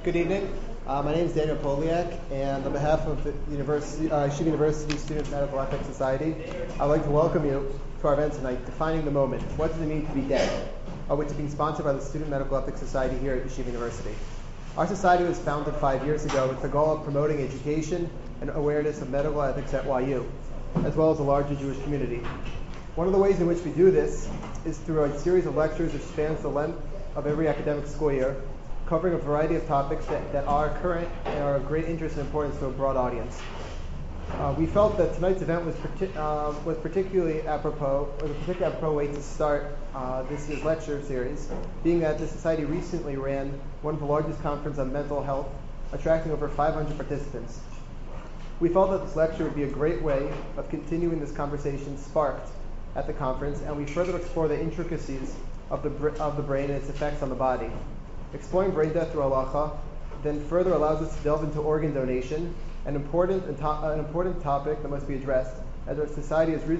Good evening. My name is Daniel Poliak, and on behalf of the Yeshiva University Student Medical Ethics Society, I'd like to welcome you to our event tonight, Defining the Moment. What does it mean to be dead? Which is being sponsored by the Student Medical Ethics Society here at Yeshiva University. Our society was founded 5 years ago with the goal of promoting education and awareness of medical ethics at YU, as well as the larger Jewish community. One of the ways in which we do this is through a series of lectures which spans the length of every academic school year, covering a variety of topics that are current and are of great interest and importance to a broad audience. We felt that tonight's event was particularly apropos way to start this year's lecture series, being that the Society recently ran one of the largest conferences on mental health, attracting over 500 participants. We felt that this lecture would be a great way of continuing this conversation sparked at the conference, and we further explore the intricacies of the brain and its effects on the body. Exploring brain death through halacha then further allows us to delve into organ donation, an important topic that must be addressed, as our society has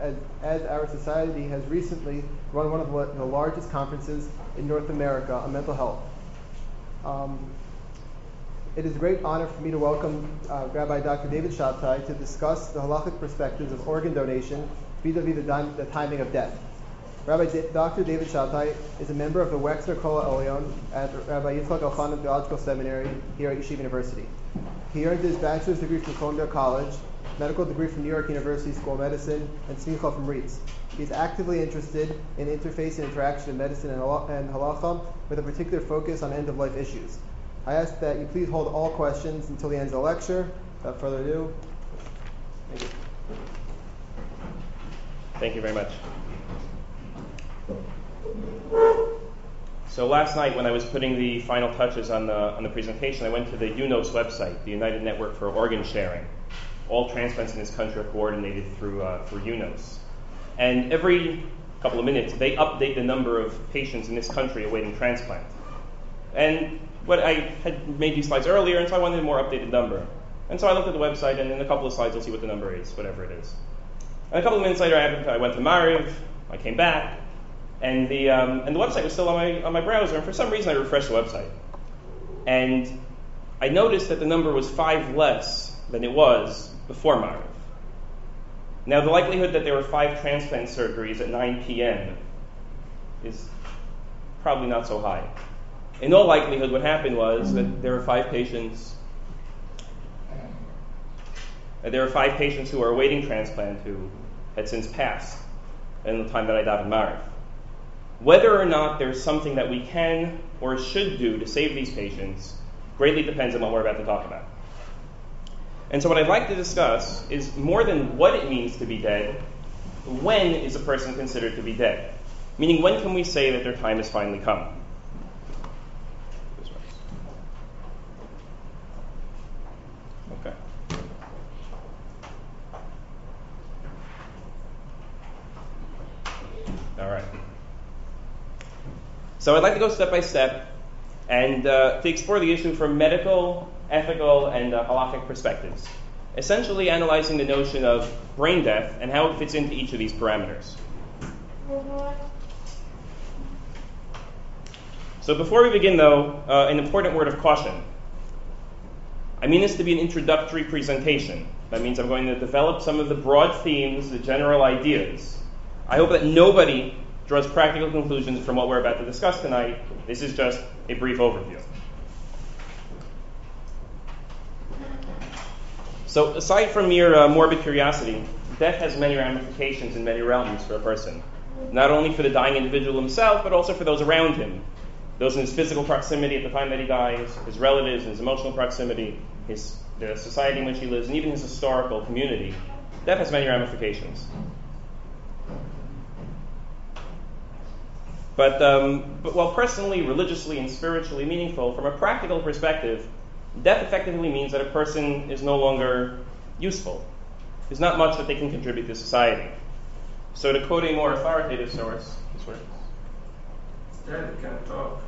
recently run one of the largest conferences in North America on mental health. It is a great honor for me to welcome Rabbi Dr. David Shabtai to discuss the halachic perspectives of organ donation vis-a-vis the timing of death. Dr. David Shabtai is a member of the Wexner Kol HaElyon at Rabbi Yitzchak Elchanan Theological Seminary here at Yeshiva University. He earned his bachelor's degree from Columbia College, medical degree from New York University School of Medicine, and smicha from RIETS. He is actively interested in interface and interaction in medicine and halacha, with a particular focus on end-of-life issues. I ask that you please hold all questions until the end of the lecture. Without further ado, thank you. Thank you very much. So last night, when I was putting the final touches on the presentation, I went to the UNOS website, the United Network for Organ Sharing. All transplants in this country are coordinated through UNOS. And every couple of minutes, they update the number of patients in this country awaiting transplant. And I had made these slides earlier, and so I wanted a more updated number. And so I looked at the website, and in a couple of slides, I'll see what the number is, whatever it is. And a couple of minutes later, I went to Mariv, I came back, and the website was still on my browser, and for some reason I refreshed the website. And I noticed that the number was 5 less than it was before Mariv. Now, the likelihood that there were 5 transplant surgeries at 9 p.m. is probably not so high. In all likelihood, what happened was that there were 5 patients who were awaiting transplant who had since passed in the time that I davened Mariv. Whether or not there's something that we can or should do to save these patients greatly depends on what we're about to talk about. And so what I'd like to discuss is more than what it means to be dead, when is a person considered to be dead? Meaning, when can we say that their time has finally come? Okay. All right. So I'd like to go step by step and to explore the issue from medical, ethical, and halachic perspectives, essentially analyzing the notion of brain death and how it fits into each of these parameters. So before we begin, though, an important word of caution. I mean this to be an introductory presentation. That means I'm going to develop some of the broad themes, the general ideas. I hope that nobody draws practical conclusions from what we're about to discuss tonight. This is just a brief overview. So aside from mere morbid curiosity, death has many ramifications in many realms for a person. Not only for the dying individual himself, but also for those around him. Those in his physical proximity at the time that he dies, his relatives, his emotional proximity, the society in which he lives, and even his historical community. Death has many ramifications. But while personally, religiously, and spiritually meaningful, from a practical perspective, death effectively means that a person is no longer useful. There's not much that they can contribute to society. So to quote a more authoritative source, this works. Dead, you can't talk.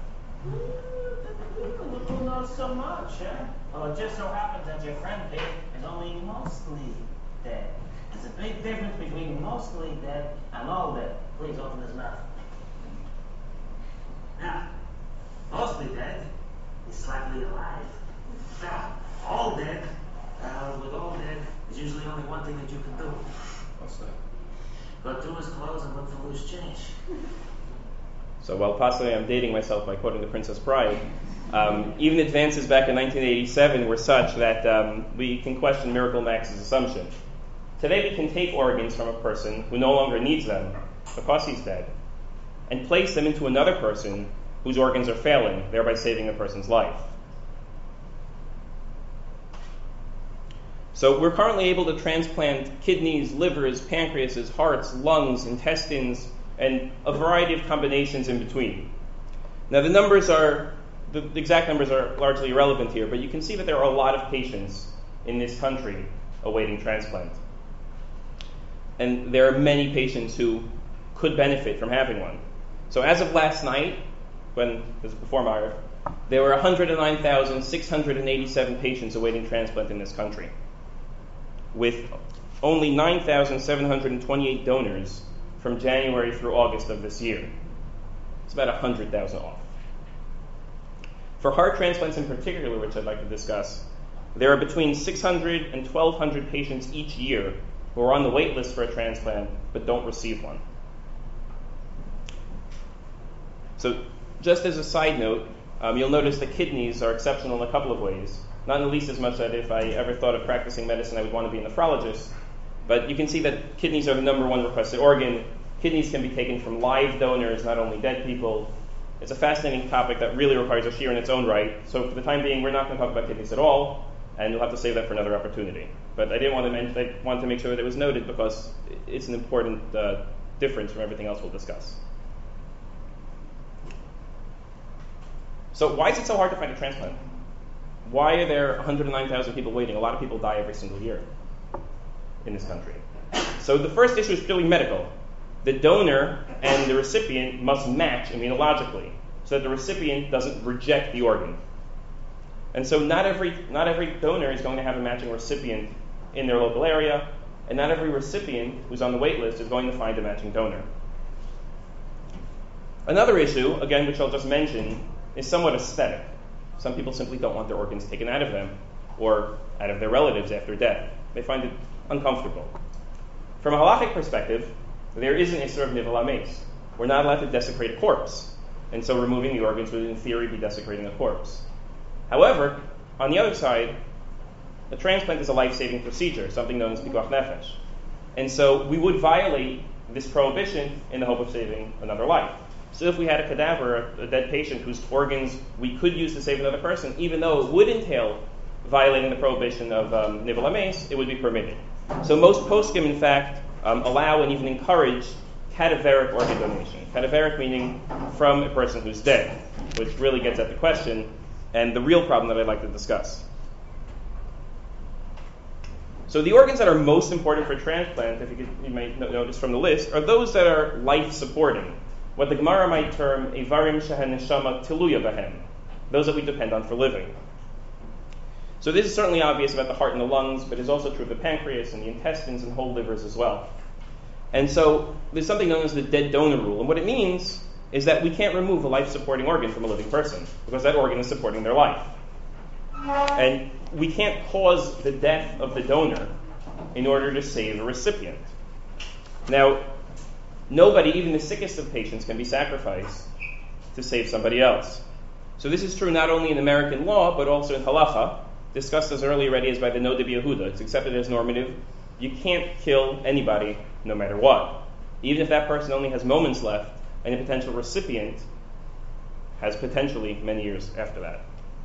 Who knows so much, huh? Well, it just so happens that your friend here is only mostly dead. There's a big difference between mostly dead and all dead. Please open his mouth. Now, mostly dead is slightly really alive. Now, all dead, with all dead, there's usually only one thing that you can do. What's that? Go through his clothes and look for loose change. So while possibly I'm dating myself by quoting The Princess Bride, even advances back in 1987 were such that we can question Miracle Max's assumption. Today we can take organs from a person who no longer needs them because he's dead and place them into another person whose organs are failing, thereby saving the person's life. So we're currently able to transplant kidneys, livers, pancreases, hearts, lungs, intestines, and a variety of combinations in between. Now the exact numbers are largely irrelevant here, but you can see that there are a lot of patients in this country awaiting transplant. And there are many patients who could benefit from having one. So as of last night, when this was before Meyer, there were 109,687 patients awaiting transplant in this country, with only 9,728 donors from January through August of this year. It's about 100,000 off. For heart transplants in particular, which I'd like to discuss, there are between 600 and 1,200 patients each year who are on the wait list for a transplant but don't receive one. So just as a side note, you'll notice that kidneys are exceptional in a couple of ways. Not in the least as much that if I ever thought of practicing medicine, I would want to be a nephrologist. But you can see that kidneys are the number one requested organ. Kidneys can be taken from live donors, not only dead people. It's a fascinating topic that really requires a shiur in its own right. So for the time being, we're not going to talk about kidneys at all, and we'll have to save that for another opportunity. But I wanted to make sure that it was noted because it's an important difference from everything else we'll discuss. So why is it so hard to find a transplant? Why are there 109,000 people waiting? A lot of people die every single year in this country. So the first issue is purely medical. The donor and the recipient must match immunologically so that the recipient doesn't reject the organ. And so not every donor is going to have a matching recipient in their local area, and not every recipient who's on the wait list is going to find a matching donor. Another issue, again, which I'll just mention, is somewhat aesthetic. Some people simply don't want their organs taken out of them or out of their relatives after death. They find it uncomfortable. From a halachic perspective, there is an issur of nivel hames. We're not allowed to desecrate a corpse, and so removing the organs would, in theory, be desecrating a corpse. However, on the other side, a transplant is a life-saving procedure, something known as pikuach nefesh. And so we would violate this prohibition in the hope of saving another life. So if we had a cadaver, a dead patient whose organs we could use to save another person, even though it would entail violating the prohibition of nivel hames, it would be permitted. So most poskim, in fact, allow and even encourage cadaveric organ donation. Cadaveric meaning from a person who's dead, which really gets at the question and the real problem that I'd like to discuss. So the organs that are most important for transplant, if you might notice from the list, are those that are life-supporting. What the Gemara might term Eivarim shehen neshama tiluya bahem, those that we depend on for living. So this is certainly obvious about the heart and the lungs, but it's also true of the pancreas and the intestines and whole livers as well. And so there's something known as the dead donor rule, and what it means is that we can't remove a life-supporting organ from a living person because that organ is supporting their life. And we can't cause the death of the donor in order to save a recipient. Now, nobody, even the sickest of patients, can be sacrificed to save somebody else. So this is true not only in American law, but also in halacha, discussed as early already as by the Noda B'Yehuda. It's accepted as normative. You can't kill anybody no matter what, even if that person only has moments left and the potential recipient has potentially many years after that.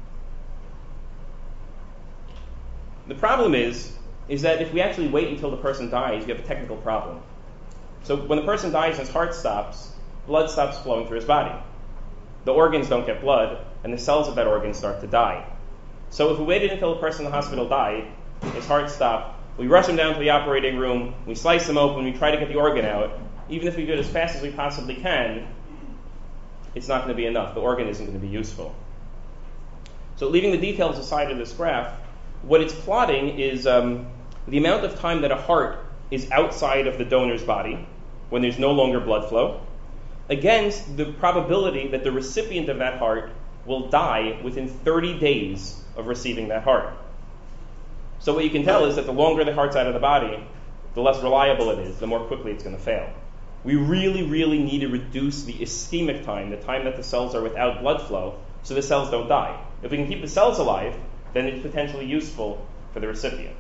The problem is that if we actually wait until the person dies, we have a technical problem. So when the person dies and his heart stops, blood stops flowing through his body. The organs don't get blood, and the cells of that organ start to die. So if we waited until the person in the hospital died, his heart stopped, we rush him down to the operating room, we slice him open, we try to get the organ out. Even if we do it as fast as we possibly can, it's not going to be enough. The organ isn't going to be useful. So leaving the details aside of this graph, what it's plotting is the amount of time that a heart is outside of the donor's body when there's no longer blood flow against the probability that the recipient of that heart will die within 30 days of receiving that heart. So what you can tell is that the longer the heart's out of the body, the less reliable it is, the more quickly it's going to fail. We really, really need to reduce the ischemic time, the time that the cells are without blood flow, so the cells don't die. If we can keep the cells alive, then it's potentially useful for the recipient.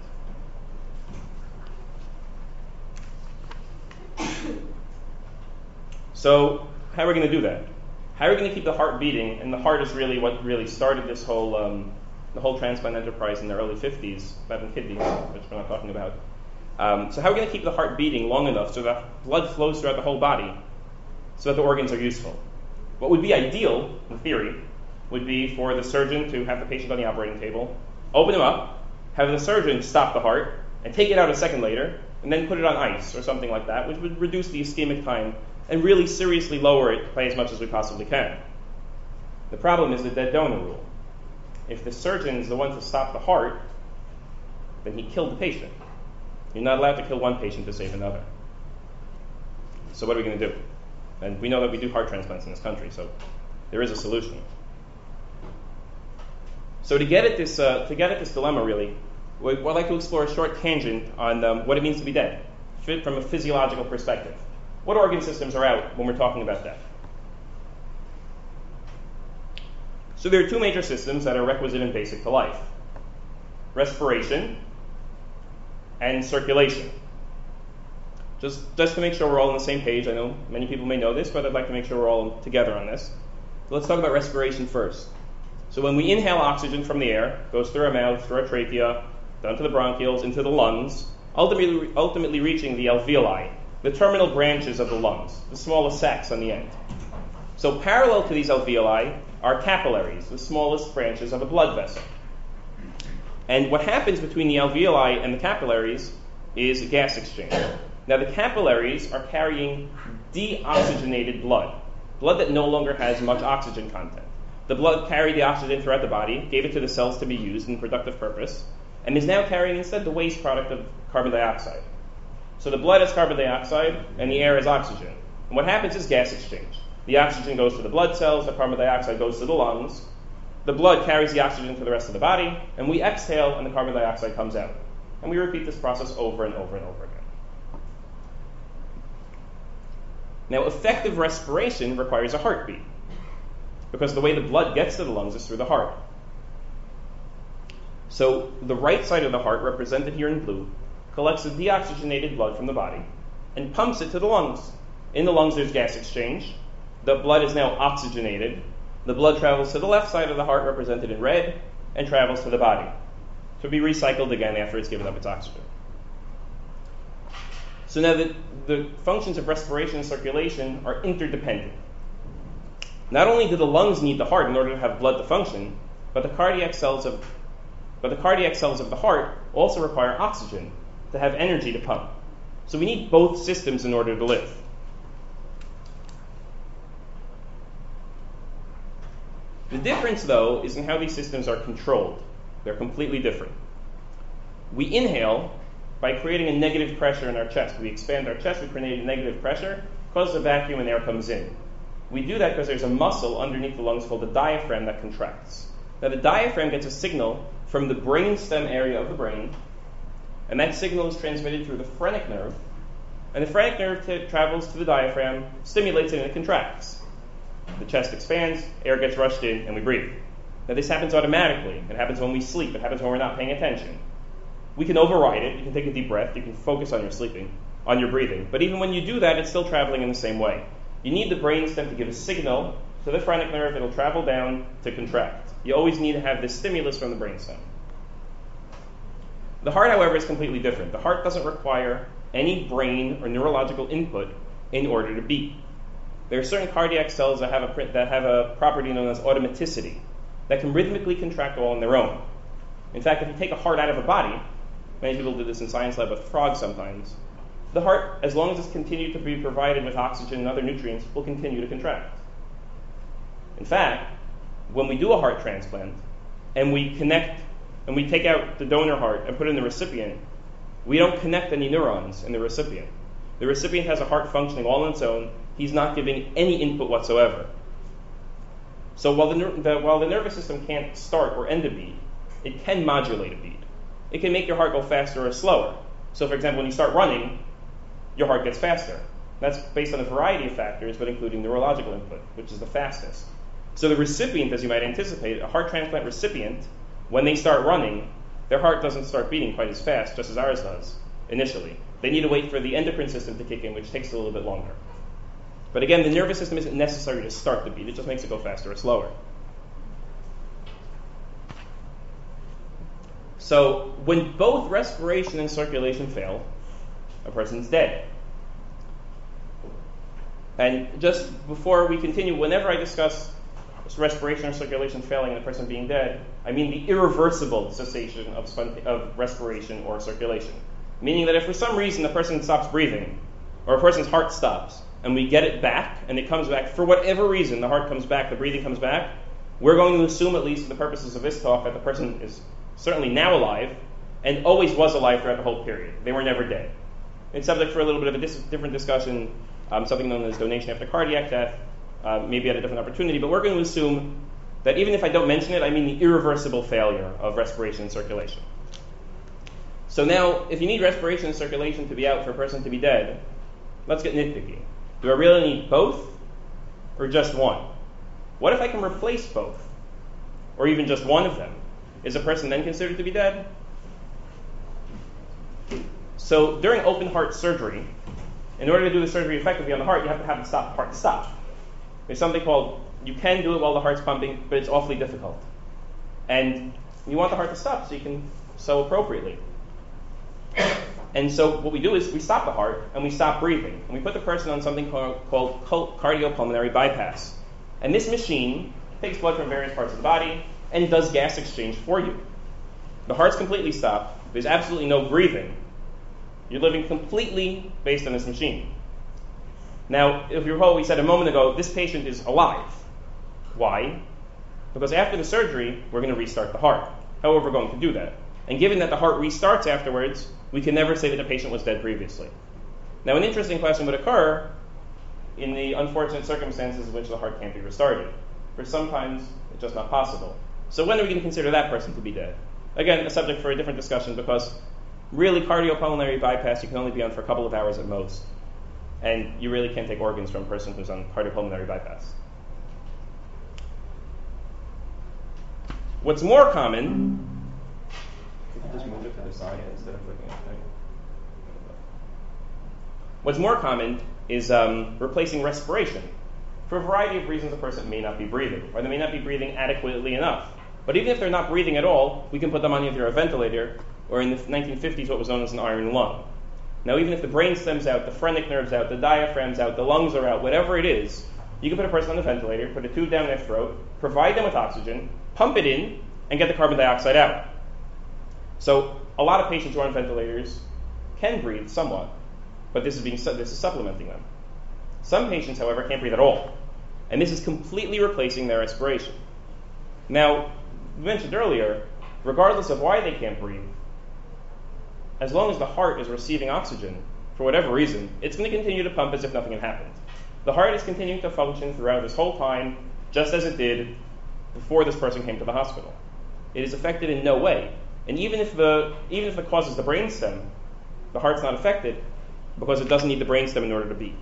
So how are we going to do that? How are we going to keep the heart beating? And the heart is really what really started this whole the whole transplant enterprise in the early 50s, back in kidneys, which we're not talking about. So how are we going to keep the heart beating long enough so that blood flows throughout the whole body so that the organs are useful? What would be ideal, in theory, would be for the surgeon to have the patient on the operating table, open him up, have the surgeon stop the heart, and take it out a second later, and then put it on ice or something like that, which would reduce the ischemic time and really seriously lower it by as much as we possibly can. The problem is the dead donor rule. If the surgeon is the one to stop the heart, then he killed the patient. You're not allowed to kill one patient to save another. So what are we going to do? And we know that we do heart transplants in this country, so there is a solution. So to get at this dilemma, really, we'd like to explore a short tangent on what it means to be dead, from a physiological perspective. What organ systems are out when we're talking about death? So there are two major systems that are requisite and basic to life: respiration and circulation. Just to make sure we're all on the same page, I know many people may know this, but I'd like to make sure we're all together on this. So let's talk about respiration first. So when we inhale oxygen from the air, it goes through our mouth, through our trachea, down to the bronchioles, into the lungs, ultimately reaching the alveoli, the terminal branches of the lungs, the smallest sacs on the end. So parallel to these alveoli are capillaries, the smallest branches of a blood vessel. And what happens between the alveoli and the capillaries is a gas exchange. Now the capillaries are carrying deoxygenated blood that no longer has much oxygen content. The blood carried the oxygen throughout the body, gave it to the cells to be used in productive purpose, and is now carrying instead the waste product of carbon dioxide. So the blood has carbon dioxide and the air has oxygen. And what happens is gas exchange. The oxygen goes to the blood cells, the carbon dioxide goes to the lungs. The blood carries the oxygen to the rest of the body, and we exhale and the carbon dioxide comes out. And we repeat this process over and over and over again. Now, effective respiration requires a heartbeat, because the way the blood gets to the lungs is through the heart. So the right side of the heart, represented here in blue, collects the deoxygenated blood from the body and pumps it to the lungs. In the lungs, there's gas exchange. The blood is now oxygenated. The blood travels to the left side of the heart, represented in red, and travels to the body to be recycled again after it's given up its oxygen. So now the functions of respiration and circulation are interdependent. Not only do the lungs need the heart in order to have blood to function, but the cardiac cells of the heart also require oxygen to have energy to pump. So we need both systems in order to live. The difference, though, is in how these systems are controlled. They're completely different. We inhale by creating a negative pressure in our chest. We expand our chest, we create a negative pressure, causes a vacuum, and air comes in. We do that because there's a muscle underneath the lungs called the diaphragm that contracts. Now, the diaphragm gets a signal from the brainstem area of the brain, and that signal is transmitted through the phrenic nerve, and the phrenic nerve travels to the diaphragm, stimulates it, and it contracts. The chest expands, air gets rushed in, and we breathe. Now, this happens automatically. It happens when we sleep. It happens when we're not paying attention. We can override it. You can take a deep breath. You can focus on your breathing. But even when you do that, it's still traveling in the same way. You need the brainstem to give a signal to the phrenic nerve. It'll travel down to contract. You always need to have this stimulus from the brainstem. The heart, however, is completely different. The heart doesn't require any brain or neurological input in order to beat. There are certain cardiac cells that have a property known as automaticity that can rhythmically contract all on their own. In fact, if you take a heart out of a body, many people do this in science lab with frogs sometimes, the heart, as long as it's continued to be provided with oxygen and other nutrients, will continue to contract. In fact, when we do a heart transplant and we take out the donor heart and put it in the recipient, we don't connect any neurons in the recipient. The recipient has a heart functioning all on its own. He's not giving any input whatsoever. So while the nervous system can't start or end a beat, it can modulate a beat. It can make your heart go faster or slower. So for example, when you start running, your heart gets faster. That's based on a variety of factors, but including neurological input, which is the fastest. So the recipient, as you might anticipate, a heart transplant recipient, when they start running, their heart doesn't start beating quite as fast, just as ours does initially. They need to wait for the endocrine system to kick in, which takes a little bit longer. But again, the nervous system isn't necessary to start the beat. It just makes it go faster or slower. So when both respiration and circulation fail, a person's dead. And just before we continue, whenever I discuss respiration or circulation failing and a person being dead, I mean the irreversible cessation of respiration or circulation. Meaning that if for some reason the person stops breathing, or a person's heart stops, and we get it back, and it comes back, for whatever reason, the heart comes back, the breathing comes back, we're going to assume, at least for the purposes of this talk, that the person is certainly now alive, and always was alive throughout the whole period. They were never dead. It's subject for a little bit of a different discussion, something known as donation after cardiac death, maybe at a different opportunity, but we're going to assume that even if I don't mention it, I mean the irreversible failure of respiration and circulation. So now, if you need respiration and circulation to be out for a person to be dead, let's get nitpicky. Do I really need both, or just one? What if I can replace both, or even just one of them? Is a person then considered to be dead? So during open heart surgery, in order to do the surgery effectively on the heart, you have to have the heart to stop. There's something called, you can do it while the heart's pumping, but it's awfully difficult. And you want the heart to stop so you can sew appropriately. And so what we do is we stop the heart and we stop breathing. And we put the person on something called cardiopulmonary bypass. And this machine takes blood from various parts of the body and does gas exchange for you. The heart's completely stopped. There's absolutely no breathing. You're living completely based on this machine. Now, if you recall, we said a moment ago, this patient is alive. Why? Because after the surgery, we're going to restart the heart. However, we're going to do that. And given that the heart restarts afterwards, we can never say that the patient was dead previously. Now, an interesting question would occur in the unfortunate circumstances in which the heart can't be restarted. For sometimes, it's just not possible. So when are we going to consider that person to be dead? Again, a subject for a different discussion, because really cardiopulmonary bypass you can only be on for a couple of hours at most. And you really can't take organs from a person who's on cardiopulmonary bypass. What's more common... Just move it to the side instead of looking at it. What's more common is replacing respiration. For a variety of reasons, a person may not be breathing, or they may not be breathing adequately enough. But even if they're not breathing at all, we can put them on either a ventilator, or in the 1950s, what was known as an iron lung. Now, even if the brain stem's out, the phrenic nerve's out, the diaphragm's out, the lungs are out, whatever it is, you can put a person on a ventilator, put a tube down their throat, provide them with oxygen, pump it in, and get the carbon dioxide out. So a lot of patients who are on ventilators can breathe somewhat, but this is supplementing them. Some patients, however, can't breathe at all, and this is completely replacing their respiration. Now, we mentioned earlier, regardless of why they can't breathe, as long as the heart is receiving oxygen, for whatever reason, it's going to continue to pump as if nothing had happened. The heart is continuing to function throughout this whole time, just as it did before this person came to the hospital. It is affected in no way. And even if it causes the brainstem, the heart's not affected because it doesn't need the brainstem in order to beat.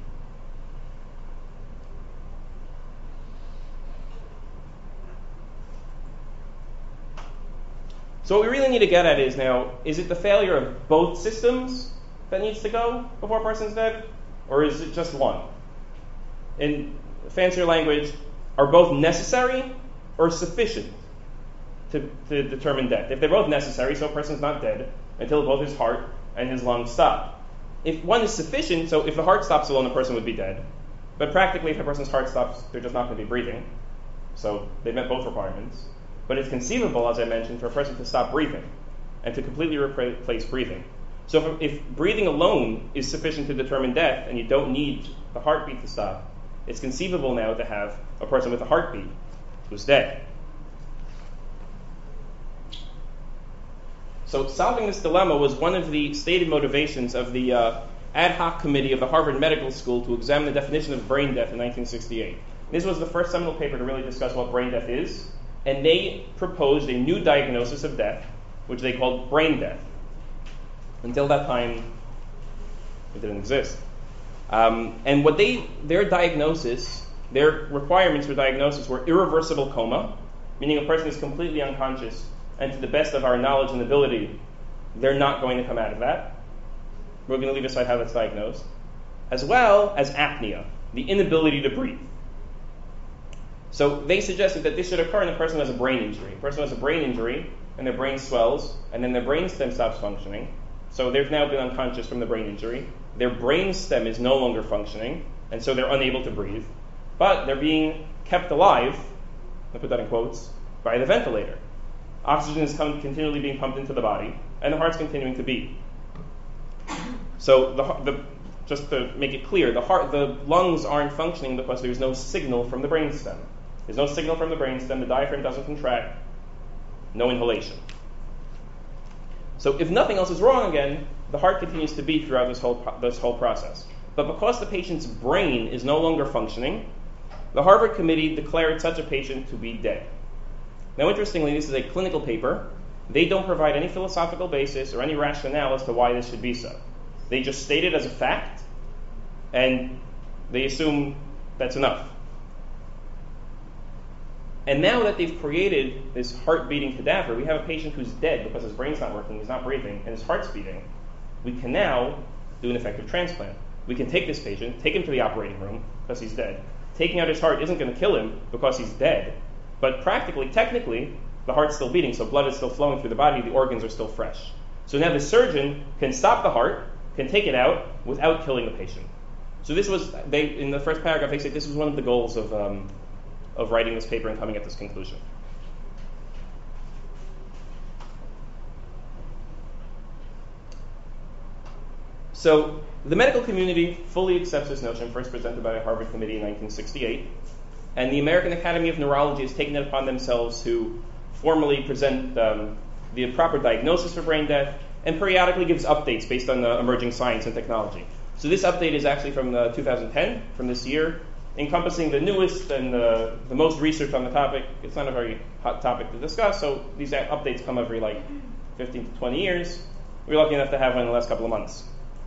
So what we really need to get at is now, is it the failure of both systems that needs to go before a person's dead? Or is it just one? In fancier language, are both necessary or sufficient to determine death? If they're both necessary, so a person's not dead until both his heart and his lungs stop. If one is sufficient, so if the heart stops alone, the person would be dead. But practically, if a person's heart stops, they're just not going to be breathing. So they met both requirements. But it's conceivable, as I mentioned, for a person to stop breathing and to completely replace breathing. So if breathing alone is sufficient to determine death and you don't need the heartbeat to stop, it's conceivable now to have a person with a heartbeat who's dead. So solving this dilemma was one of the stated motivations of the ad hoc committee of the Harvard Medical School to examine the definition of brain death in 1968. This was the first seminal paper to really discuss what brain death is, and they proposed a new diagnosis of death, which they called brain death. Until that time, it didn't exist. And what their diagnosis, their requirements for diagnosis were irreversible coma, meaning a person is completely unconscious, and to the best of our knowledge and ability, they're not going to come out of that. We're going to leave aside how that's diagnosed. As well as apnea, the inability to breathe. So they suggested that this should occur in a person who has a brain injury. A person who has a brain injury, and their brain swells, and then their brain stem stops functioning. So they've now been unconscious from the brain injury. Their brain stem is no longer functioning, and so they're unable to breathe. But they're being kept alive, I put that in quotes, by the ventilator. Oxygen is continually being pumped into the body, and the heart's continuing to beat. So just to make it clear, the lungs aren't functioning because there's no signal from the brainstem. There's no signal from the brainstem, the diaphragm doesn't contract, no inhalation. So if nothing else is wrong again, the heart continues to beat throughout this whole process. But because the patient's brain is no longer functioning, the Harvard committee declared such a patient to be dead. Now, interestingly, this is a clinical paper. They don't provide any philosophical basis or any rationale as to why this should be so. They just state it as a fact, and they assume that's enough. And now that they've created this heart-beating cadaver, we have a patient who's dead because his brain's not working, he's not breathing, and his heart's beating. We can now do an effective transplant. We can take this patient, take him to the operating room because he's dead. Taking out his heart isn't going to kill him because he's dead, but technically, the heart's still beating, so blood is still flowing through the body, the organs are still fresh. So now the surgeon can stop the heart, can take it out without killing the patient. So this was, in the first paragraph, they say this was one of the goals of writing this paper and coming at this conclusion. So the medical community fully accepts this notion, first presented by a Harvard committee in 1968, and the American Academy of Neurology has taken it upon themselves to formally present the proper diagnosis for brain death and periodically gives updates based on the emerging science and technology. So this update is actually from 2010, from this year, encompassing the newest and the most research on the topic. It's not a very hot topic to discuss, so these updates come every 15 to 20 years. We're lucky enough to have one in the last couple of months.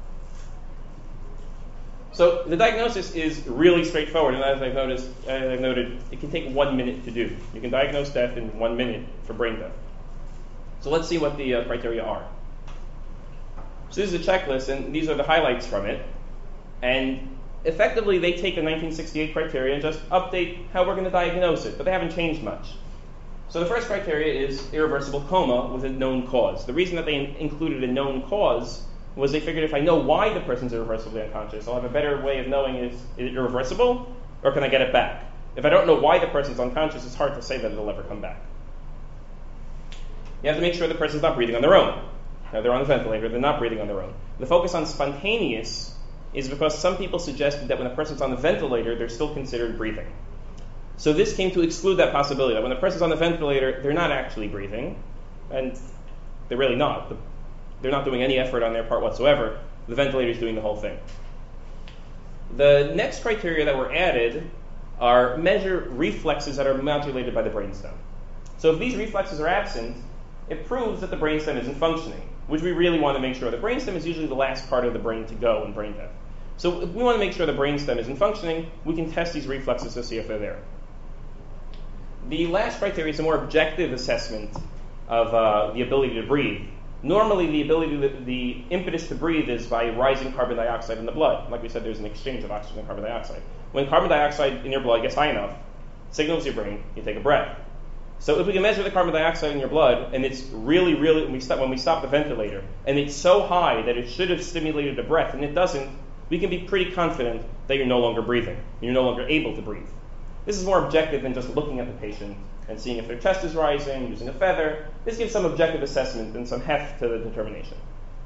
So the diagnosis is really straightforward, and as I've noted, it can take 1 minute to do. You can diagnose death in 1 minute for brain death. So let's see what the criteria are. So this is a checklist, and these are the highlights from it. And effectively, they take the 1968 criteria and just update how we're going to diagnose it, but they haven't changed much. So the first criteria is irreversible coma with a known cause. The reason that they included a known cause was they figured if I know why the person's irreversibly unconscious, I'll have a better way of knowing is it irreversible or can I get it back? If I don't know why the person's unconscious, it's hard to say that it'll ever come back. You have to make sure the person's not breathing on their own. Now, they're on the ventilator, they're not breathing on their own. The focus on spontaneous is because some people suggested that when a person's on the ventilator, they're still considered breathing. So this came to exclude that possibility, that when a person's on the ventilator, they're not actually breathing, and they're really not. They're not doing any effort on their part whatsoever. The ventilator's doing the whole thing. The next criteria that were added are measure reflexes that are modulated by the brainstem. So if these reflexes are absent, it proves that the brainstem isn't functioning, which we really want to make sure. The brainstem is usually the last part of the brain to go in brain death. So if we want to make sure the brainstem isn't functioning, we can test these reflexes to see if they're there. The last criteria is a more objective assessment of the ability to breathe. Normally, the impetus to breathe is by rising carbon dioxide in the blood. Like we said, there's an exchange of oxygen and carbon dioxide. When carbon dioxide in your blood gets high enough, signals your brain, you take a breath. So if we can measure the carbon dioxide in your blood, and it's really, when we stop the ventilator, and it's so high that it should have stimulated a breath, and it doesn't, we can be pretty confident that you're no longer breathing. You're no longer able to breathe. This is more objective than just looking at the patient and seeing if their chest is rising, using a feather. This gives some objective assessment and some heft to the determination.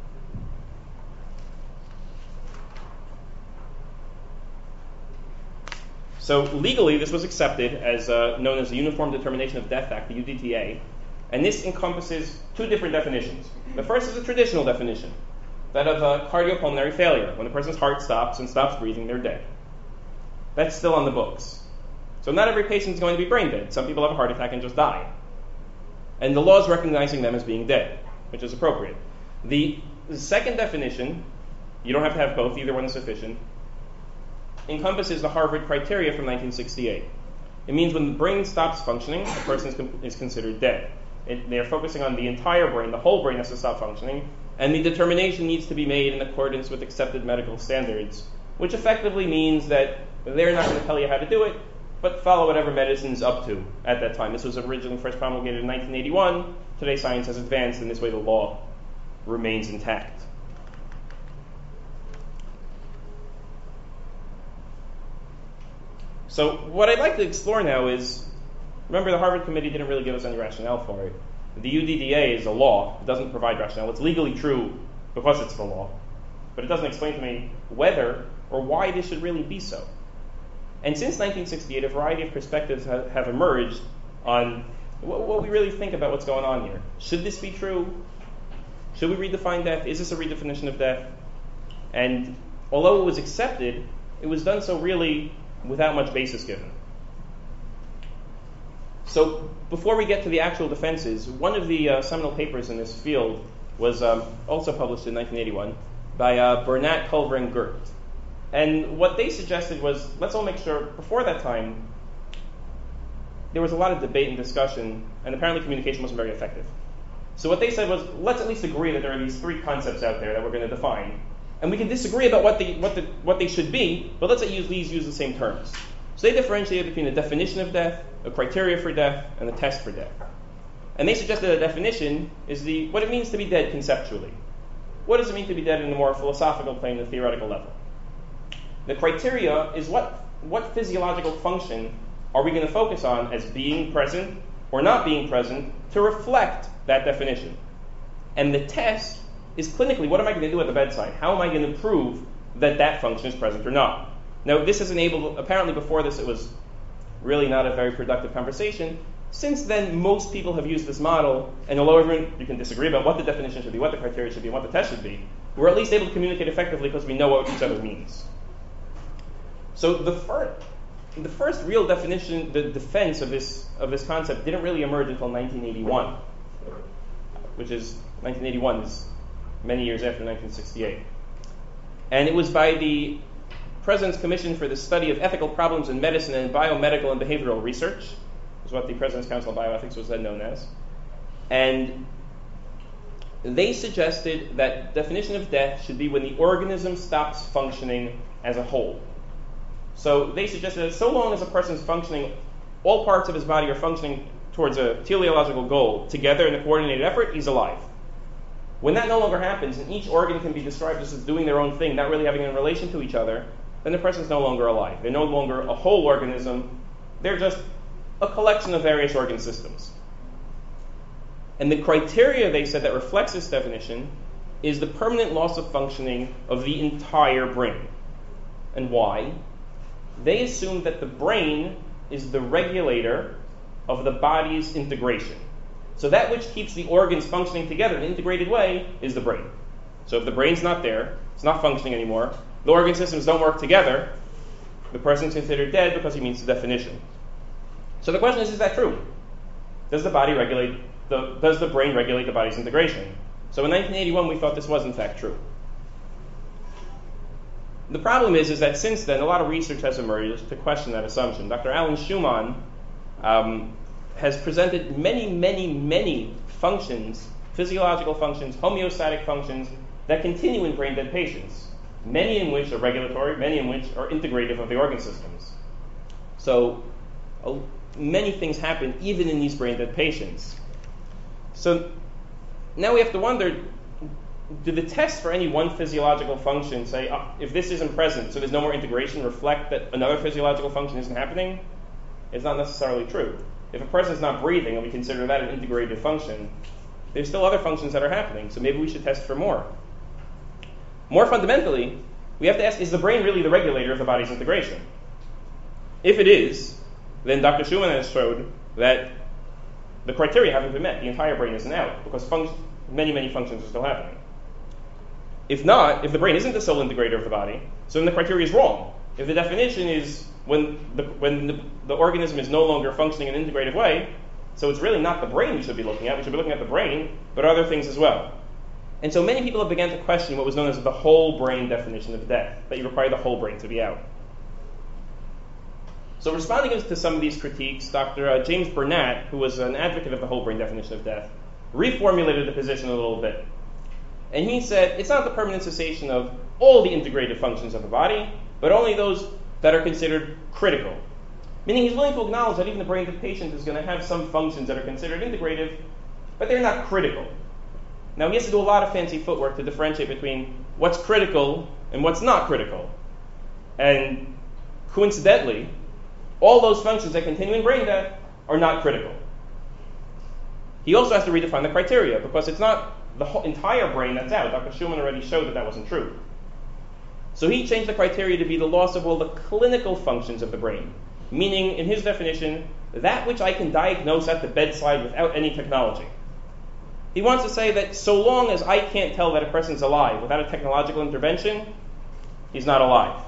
So legally, this was accepted as known as the Uniform Determination of Death Act, the UDTA, and this encompasses two different definitions. The first is a traditional definition, that of cardiopulmonary failure. When a person's heart stops and stops breathing, they're dead. That's still on the books. So not every patient is going to be brain dead. Some people have a heart attack and just die. And the law is recognizing them as being dead, which is appropriate. The second definition, you don't have to have both, either one is sufficient, encompasses the Harvard criteria from 1968. It means when the brain stops functioning, a person is considered dead. They're focusing on the entire brain, the whole brain has to stop functioning, and the determination needs to be made in accordance with accepted medical standards, which effectively means that they're not going to tell you how to do it, but follow whatever medicine is up to at that time. This was originally first promulgated in 1981. Today science has advanced, and this way the law remains intact. So what I'd like to explore now is, remember the Harvard Committee didn't really give us any rationale for it. The UDDA is a law. It doesn't provide rationale. It's legally true because it's the law. But it doesn't explain to me whether or why this should really be so. And since 1968, a variety of perspectives have emerged on what we really think about what's going on here. Should this be true? Should we redefine death? Is this a redefinition of death? And although it was accepted, it was done so really without much basis given. So before we get to the actual defenses, one of the seminal papers in this field was also published in 1981 by Bernat, Culver, and Gert. And what they suggested was, let's all make sure, before that time, there was a lot of debate and discussion, and apparently communication wasn't very effective. So what they said was, let's at least agree that there are these three concepts out there that we're going to define, and we can disagree about what they should be, but let's at least use the same terms. So they differentiated between a definition of death, a criteria for death, and a test for death. And they suggested a definition is what it means to be dead conceptually. What does it mean to be dead in a more philosophical plane, the theoretical level? The criteria is what physiological function are we going to focus on as being present or not being present to reflect that definition. And the test is clinically, what am I going to do at the bedside? How am I going to prove that that function is present or not? Now, this has enabled, apparently before this it was really not a very productive conversation. Since then, most people have used this model, and although you can disagree about what the definition should be, what the criteria should be, and what the test should be, we're at least able to communicate effectively because we know what each other means. So the first real definition, the defense of this concept didn't really emerge until 1981, which is 1981 is many years after 1968. And it was by the President's Commission for the Study of Ethical Problems in Medicine and Biomedical and Behavioral Research, is what the President's Council of Bioethics was then known as. And they suggested that definition of death should be when the organism stops functioning as a whole. So they suggested that so long as a person's functioning, all parts of his body are functioning towards a teleological goal together in a coordinated effort, he's alive. When that no longer happens, and each organ can be described just as doing their own thing, not really having a relation to each other, then the person's no longer alive. They're no longer a whole organism. They're just a collection of various organ systems. And the criteria, they said, that reflects this definition is the permanent loss of functioning of the entire brain. And why? They assumed that the brain is the regulator of the body's integration. So that which keeps the organs functioning together in an integrated way is the brain. So if the brain's not there, it's not functioning anymore, the organ systems don't work together, the person's considered dead because he meets the definition. So the question is that true? Does the brain regulate the body's integration? So in 1981 we thought this was in fact true. The problem is that since then a lot of research has emerged to question that assumption. Dr. Alan Schumann has presented many functions, physiological functions, homeostatic functions that continue in brain-dead patients, many in which are regulatory, many in which are integrative of the organ systems. So many things happen even in these brain-dead patients. So now we have to wonder, do the tests for any one physiological function say, if this isn't present, so there's no more integration, reflect that another physiological function isn't happening? It's not necessarily true. If a person's not breathing and we consider that an integrated function, there's still other functions that are happening, so maybe we should test for more. More fundamentally, we have to ask, is the brain really the regulator of the body's integration? If it is, then Dr. Schumann has showed that the criteria haven't been met. The entire brain isn't out because many functions are still happening. If not, if the brain isn't the sole integrator of the body, so then the criteria is wrong. If the definition is when the organism is no longer functioning in an integrative way, so it's really not the brain we should be looking at. We should be looking at the brain, but other things as well. And so many people have begun to question what was known as the whole brain definition of death, that you require the whole brain to be out. So responding to some of these critiques, Dr. James Burnett, who was an advocate of the whole brain definition of death, reformulated the position a little bit. And he said, it's not the permanent cessation of all the integrated functions of the body, but only those that are considered critical. Meaning he's willing to acknowledge that even the brain of the patient is going to have some functions that are considered integrative, but they're not critical. Now he has to do a lot of fancy footwork to differentiate between what's critical and what's not critical. And coincidentally, all those functions that continue in brain death are not critical. He also has to redefine the criteria, because it's not the whole entire brain that's out. Dr. Schumann already showed that that wasn't true. So he changed the criteria to be the loss of all the clinical functions of the brain, meaning, in his definition, that which I can diagnose at the bedside without any technology. He wants to say that so long as I can't tell that a person's alive without a technological intervention, he's not alive.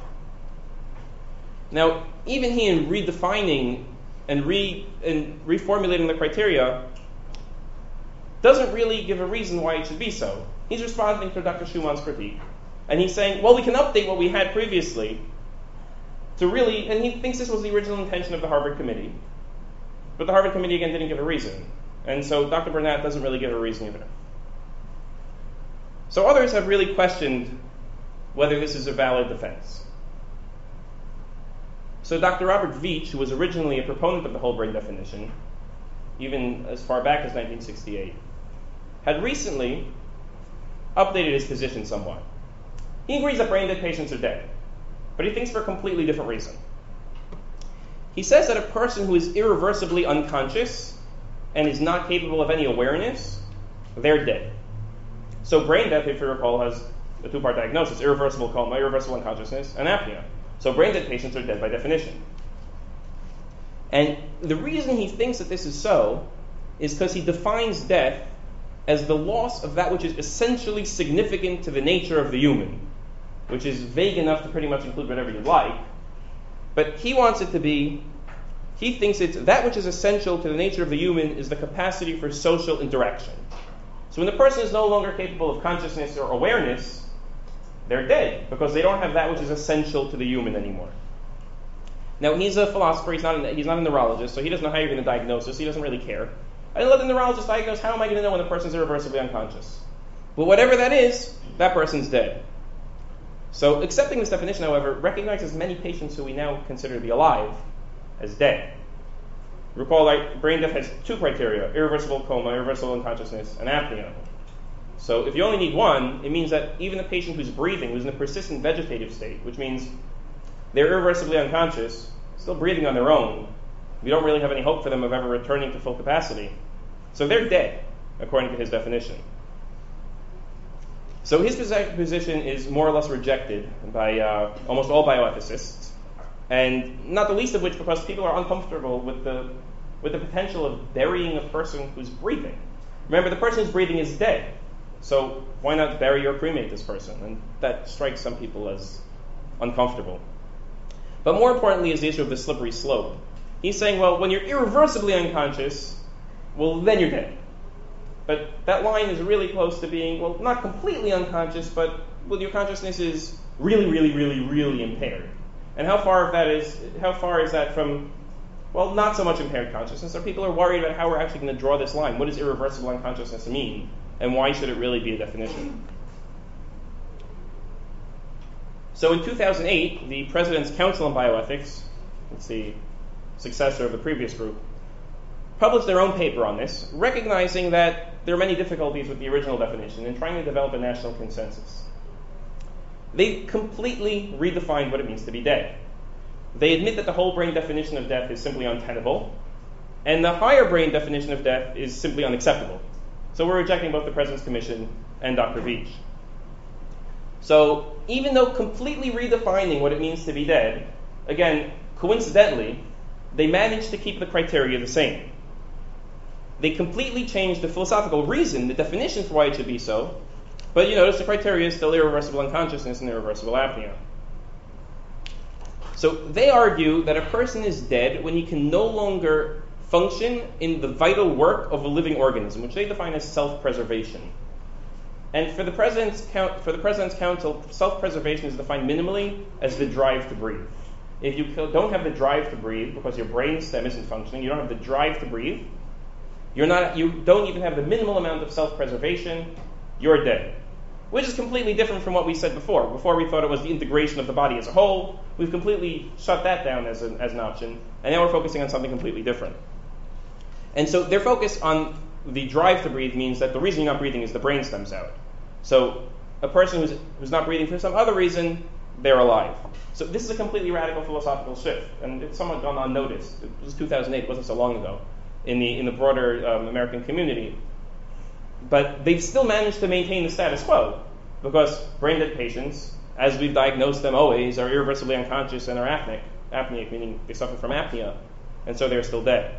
Now, even he, in redefining and reformulating the criteria, doesn't really give a reason why it should be so. He's responding to Dr. Schumann's critique. And he's saying, well, we can update what we had previously to really, and he thinks this was the original intention of the Harvard Committee. But the Harvard Committee, again, didn't give a reason. And so Dr. Burnett doesn't really give a reason either. So others have really questioned whether this is a valid defense. So Dr. Robert Veitch, who was originally a proponent of the whole brain definition, even as far back as 1968, had recently updated his position somewhat. He agrees that brain dead patients are dead, but he thinks for a completely different reason. He says that a person who is irreversibly unconscious and is not capable of any awareness, they're dead. So brain death, if you recall, has a two-part diagnosis: irreversible coma, irreversible unconsciousness, and apnea. So brain dead patients are dead by definition. And the reason he thinks that this is so is because he defines death as the loss of that which is essentially significant to the nature of the human, which is vague enough to pretty much include whatever you like. But he wants it to be, he thinks it's that which is essential to the nature of the human is the capacity for social interaction. So when the person is no longer capable of consciousness or awareness, they're dead, because they don't have that which is essential to the human anymore. Now, he's a philosopher, he's not a neurologist, so he doesn't know how you're going to diagnose this, he doesn't really care. I didn't let the neurologist diagnose, how am I going to know when the person's irreversibly unconscious? But whatever that is, that person's dead. So accepting this definition, however, recognizes many patients who we now consider to be alive as dead. Recall, brain death has two criteria: irreversible coma, irreversible unconsciousness, and apnea. So if you only need one, it means that even a patient who's breathing, who's in a persistent vegetative state, which means they're irreversibly unconscious, still breathing on their own, we don't really have any hope for them of ever returning to full capacity. So they're dead, according to his definition. So his position is more or less rejected by almost all bioethicists, and not the least of which because people are uncomfortable with the potential of burying a person who's breathing. Remember, the person who's breathing is dead, so why not bury or cremate this person? And that strikes some people as uncomfortable. But more importantly is the issue of the slippery slope. He's saying, well, when you're irreversibly unconscious, well, then you're dead. But that line is really close to being, well, not completely unconscious, but well, your consciousness is really, really, really, really impaired. And how far is that from, well, not so much impaired consciousness? So people are worried about how we're actually going to draw this line. What does irreversible unconsciousness mean? And why should it really be a definition? So in 2008, the President's Council on Bioethics, it's the successor of the previous group, published their own paper on this, recognizing that there are many difficulties with the original definition and trying to develop a national consensus. They completely redefined what it means to be dead. They admit that the whole brain definition of death is simply untenable, and the higher brain definition of death is simply unacceptable. So we're rejecting both the President's Commission and Dr. Veitch. So even though completely redefining what it means to be dead, again, coincidentally, they managed to keep the criteria the same. They completely changed the philosophical reason, the definition for why it should be so, but you notice the criteria is still irreversible unconsciousness and irreversible apnea. So they argue that a person is dead when he can no longer function in the vital work of a living organism, which they define as self-preservation. And for the President's Council, self-preservation is defined minimally as the drive to breathe. If you don't have the drive to breathe because your brain stem isn't functioning, you don't have the drive to breathe, you don't even have the minimal amount of self-preservation, you're dead. Which is completely different from what we said before. Before we thought it was the integration of the body as a whole. We've completely shut that down as an option. And now we're focusing on something completely different. And so their focus on the drive to breathe means that the reason you're not breathing is the brain stem's out. So a person who's not breathing for some other reason, they're alive. So this is a completely radical philosophical shift. And it's somewhat gone unnoticed. It was 2008, it wasn't so long ago, in the broader American community. But they've still managed to maintain the status quo because brain-dead patients, as we've diagnosed them always, are irreversibly unconscious and are apneic, meaning they suffer from apnea, and so they're still dead.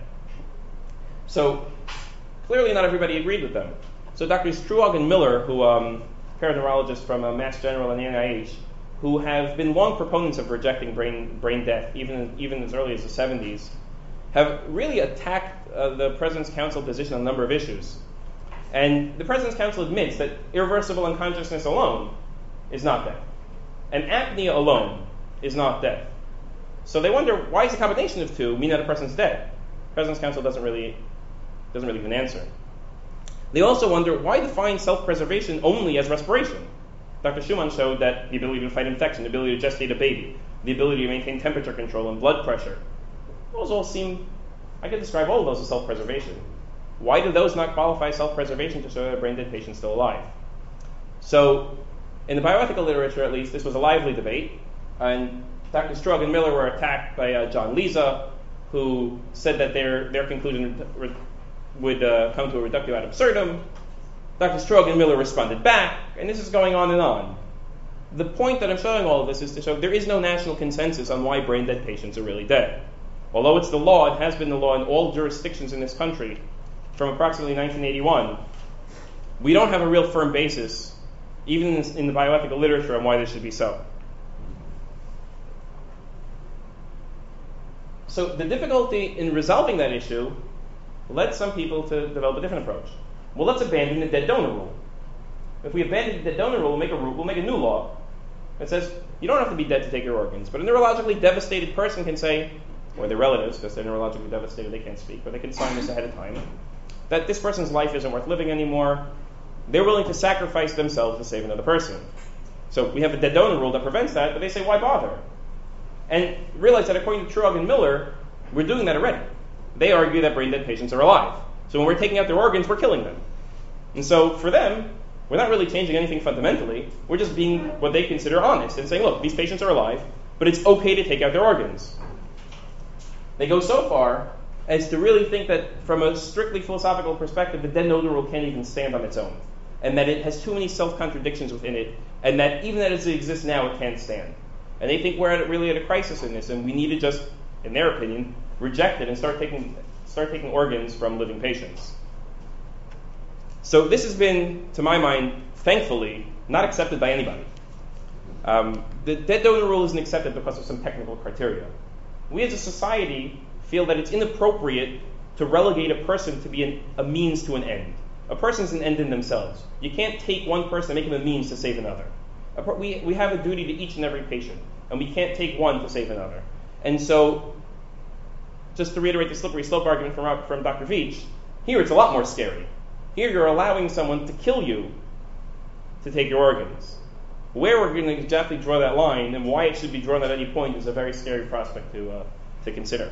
So clearly not everybody agreed with them. So Drs. Truog and Miller, who paraneurologists from Mass General and the NIH, who have been long proponents of rejecting brain death, even as early as the 70s, have really attacked the President's Council position on a number of issues. And the President's Council admits that irreversible unconsciousness alone is not death. And apnea alone is not death. So they wonder, why does a combination of two mean that a person's dead? The President's Council doesn't really give an answer. They also wonder, why define self-preservation only as respiration? Dr. Schumann showed that the ability to fight infection, the ability to gestate a baby, the ability to maintain temperature control and blood pressure, those all seem, I could describe all of those as self-preservation. Why do those not qualify as self-preservation to show that a brain-dead patient's still alive? So, in the bioethical literature at least, this was a lively debate, and Dr. Strug and Miller were attacked by John Lisa, who said that their conclusion would come to a reductio ad absurdum. Dr. Strug and Miller responded back, and this is going on and on. The point that I'm showing all of this is to show there is no national consensus on why brain-dead patients are really dead. Although it's the law, it has been the law in all jurisdictions in this country from approximately 1981, we don't have a real firm basis, even in the bioethical literature, on why this should be so. So the difficulty in resolving that issue led some people to develop a different approach. Well, let's abandon the dead donor rule. If we abandon the dead donor rule, we'll make a new law that says you don't have to be dead to take your organs, but a neurologically devastated person can say, or their relatives, because they're neurologically devastated, they can't speak, but they can sign this ahead of time, that this person's life isn't worth living anymore. They're willing to sacrifice themselves to save another person. So we have a dead donor rule that prevents that, but they say, why bother? And realize that according to Truog and Miller, we're doing that already. They argue that brain-dead patients are alive. So when we're taking out their organs, we're killing them. And so for them, we're not really changing anything fundamentally. We're just being what they consider honest and saying, look, these patients are alive, but it's okay to take out their organs. They go so far as to really think that from a strictly philosophical perspective, the dead donor rule can't even stand on its own, and that it has too many self-contradictions within it, and that even as it exists now, it can't stand. And they think we're really at a crisis in this, and we need to just, in their opinion, reject it and start taking organs from living patients. So this has been, to my mind, thankfully, not accepted by anybody. The dead donor rule isn't accepted because of some technical criteria. We as a society feel that it's inappropriate to relegate a person to be a means to an end. A person's an end in themselves. You can't take one person and make him a means to save another. We have a duty to each and every patient, and we can't take one to save another. And so, just to reiterate the slippery slope argument from Dr. Veach, here it's a lot more scary. Here you're allowing someone to kill you to take your organs. Where we're going to exactly draw that line and why it should be drawn at any point is a very scary prospect to consider.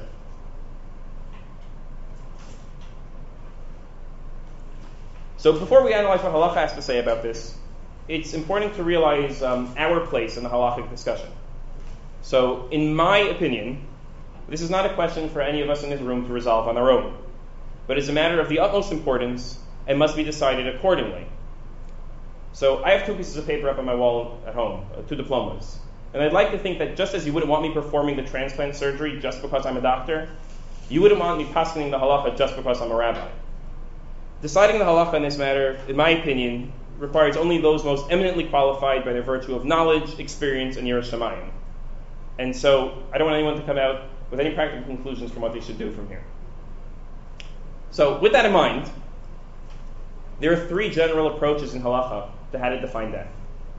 So before we analyze what halacha has to say about this, it's important to realize our place in the halachic discussion. So in my opinion, this is not a question for any of us in this room to resolve on our own, but is a matter of the utmost importance and must be decided accordingly. So I have 2 pieces of paper up on my wall at home, 2 diplomas. And I'd like to think that just as you wouldn't want me performing the transplant surgery just because I'm a doctor, you wouldn't want me paskening the halacha just because I'm a rabbi. Deciding the halacha in this matter, in my opinion, requires only those most eminently qualified by their virtue of knowledge, experience, and yiras shamayim. And so I don't want anyone to come out with any practical conclusions from what they should do from here. So with that in mind, there are three general approaches in halacha to how to define death.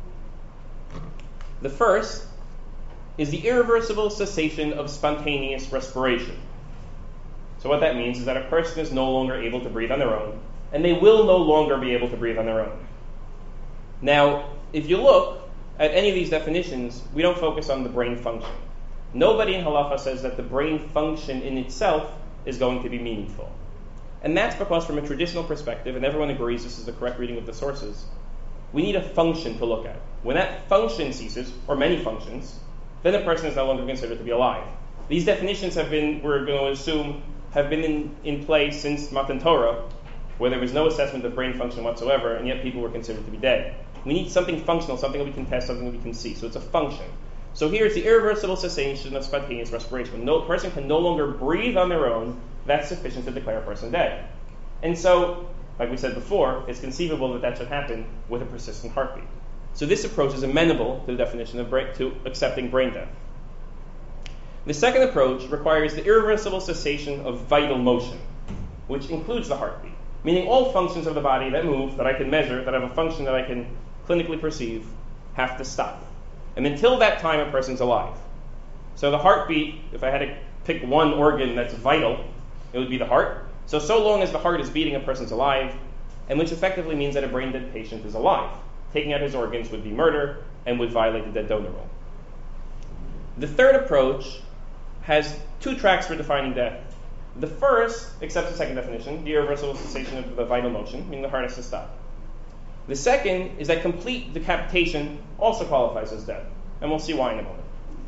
The first is the irreversible cessation of spontaneous respiration. So what that means is that a person is no longer able to breathe on their own, and they will no longer be able to breathe on their own. Now, if you look at any of these definitions, we don't focus on the brain function. Nobody in halacha says that the brain function in itself is going to be meaningful. And that's because from a traditional perspective, and everyone agrees this is the correct reading of the sources, we need a function to look at. When that function ceases, or many functions, then the person is no longer considered to be alive. These definitions have been, we're going to assume, have been in place since Matan Torah, where there was no assessment of brain function whatsoever, and yet people were considered to be dead. We need something functional, something that we can test, something that we can see. So it's a function. So here it's the irreversible cessation of spontaneous respiration. When no person can no longer breathe on their own, that's sufficient to declare a person dead. And so, like we said before, it's conceivable that should happen with a persistent heartbeat. So this approach is amenable to the definition of to accepting brain death. The second approach requires the irreversible cessation of vital motion, which includes the heartbeat, meaning all functions of the body that move, that I can measure, that have a function that I can clinically perceive, have to stop. And until that time, a person's alive. So the heartbeat, if I had to pick one organ that's vital, it would be the heart. So long as the heart is beating, a person's alive, and which effectively means that a brain-dead patient is alive. Taking out his organs would be murder and would violate the dead donor rule. The third approach has two tracks for defining death. The first accepts the second definition, the irreversible cessation of the vital motion, meaning the heart has to stop. The second is that complete decapitation also qualifies as death, and we'll see why in a moment.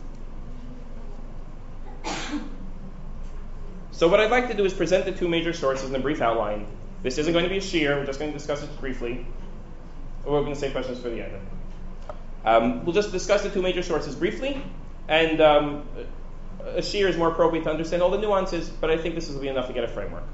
So what I'd like to do is present the two major sources in a brief outline. This isn't going to be a shiur, we're just going to discuss it briefly, or we're going to save questions for the end. We'll just discuss the two major sources briefly, and a shiur is more appropriate to understand all the nuances, but I think this will be enough to get a framework.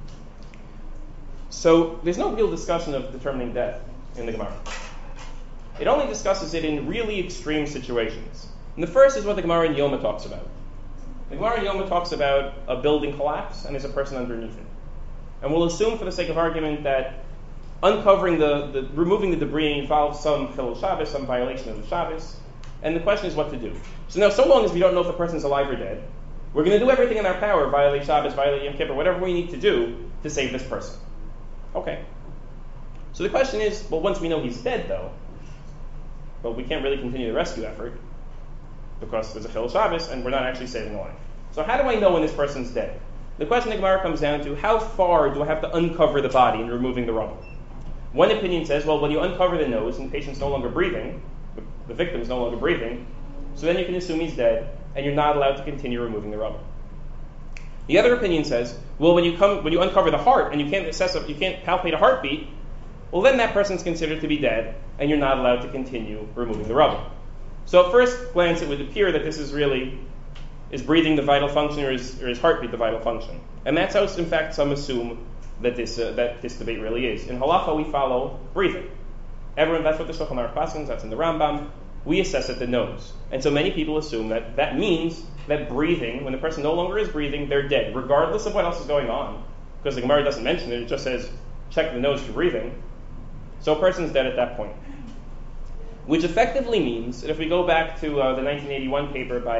So there's no real discussion of determining death in the Gemara. It only discusses it in really extreme situations. And the first is what the Gemara in Yoma talks about. The Gemara in Yoma talks about a building collapse and there's a person underneath it. And we'll assume for the sake of argument that uncovering removing the debris involves some chilul Shabbos, some violation of the Shabbos. And the question is what to do. So now, so long as we don't know if the person's alive or dead, we're going to do everything in our power, violate Shabbos, violate Yom Kippur, whatever we need to do to save this person. Okay. So the question is, well, once we know he's dead, though, well, we can't really continue the rescue effort because there's a chilul Shabbos and we're not actually saving a life. So how do I know when this person's dead? The question in the Gemara comes down to how far do I have to uncover the body in removing the rubble? One opinion says, well, when you uncover the nose and the patient's no longer breathing, the victim's no longer breathing, so then you can assume he's dead and you're not allowed to continue removing the rubble. The other opinion says, well, when you uncover the heart and you can't palpate a heartbeat, well, then that person's considered to be dead and you're not allowed to continue removing the rubble. So at first glance, it would appear that this is breathing the vital function or is heartbeat the vital function. And that's how, in fact, some assume that this debate really is. In halacha, we follow breathing. That's what the Shulchan Aruch paskins, that's in the Rambam. We assess at the nose. And so many people assume that means that breathing, when the person no longer is breathing, they're dead, regardless of what else is going on. Because the Gemara doesn't mention it, it just says, check the nose for breathing. So a person's dead at that point. Which effectively means that if we go back to the 1981 paper by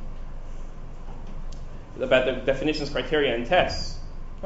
about the definitions, criteria, and tests,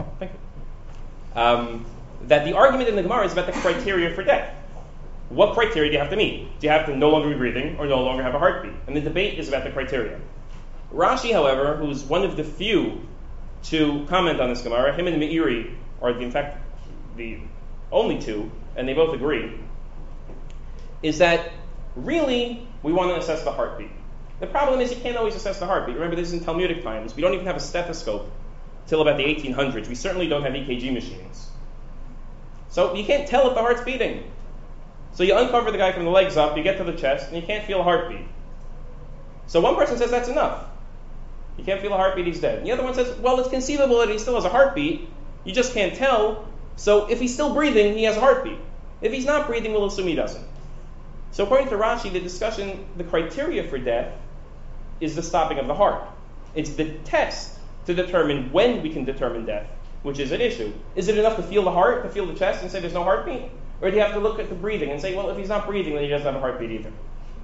that the argument in the Gemara is about the criteria for death. What criteria do you have to meet? Do you have to no longer be breathing or no longer have a heartbeat? And the debate is about the criteria. Rashi, however, who's one of the few to comment on this Gemara, him and Meiri are in fact the only two, and they both agree, is that really we want to assess the heartbeat. The problem is you can't always assess the heartbeat. Remember, this is in Talmudic times. We don't even have a stethoscope till about the 1800s. We certainly don't have EKG machines. So you can't tell if the heart's beating. So you uncover the guy from the legs up, you get to the chest, and you can't feel a heartbeat. So one person says that's enough. You can't feel a heartbeat, he's dead. And the other one says, well, it's conceivable that he still has a heartbeat. You just can't tell. So if he's still breathing, he has a heartbeat. If he's not breathing, we'll assume he doesn't. So according to Rashi, the criteria for death is the stopping of the heart. It's the test to determine when we can determine death, which is an issue. Is it enough to feel the heart, to feel the chest, and say there's no heartbeat? Or do you have to look at the breathing and say, well, if he's not breathing, then he doesn't have a heartbeat either?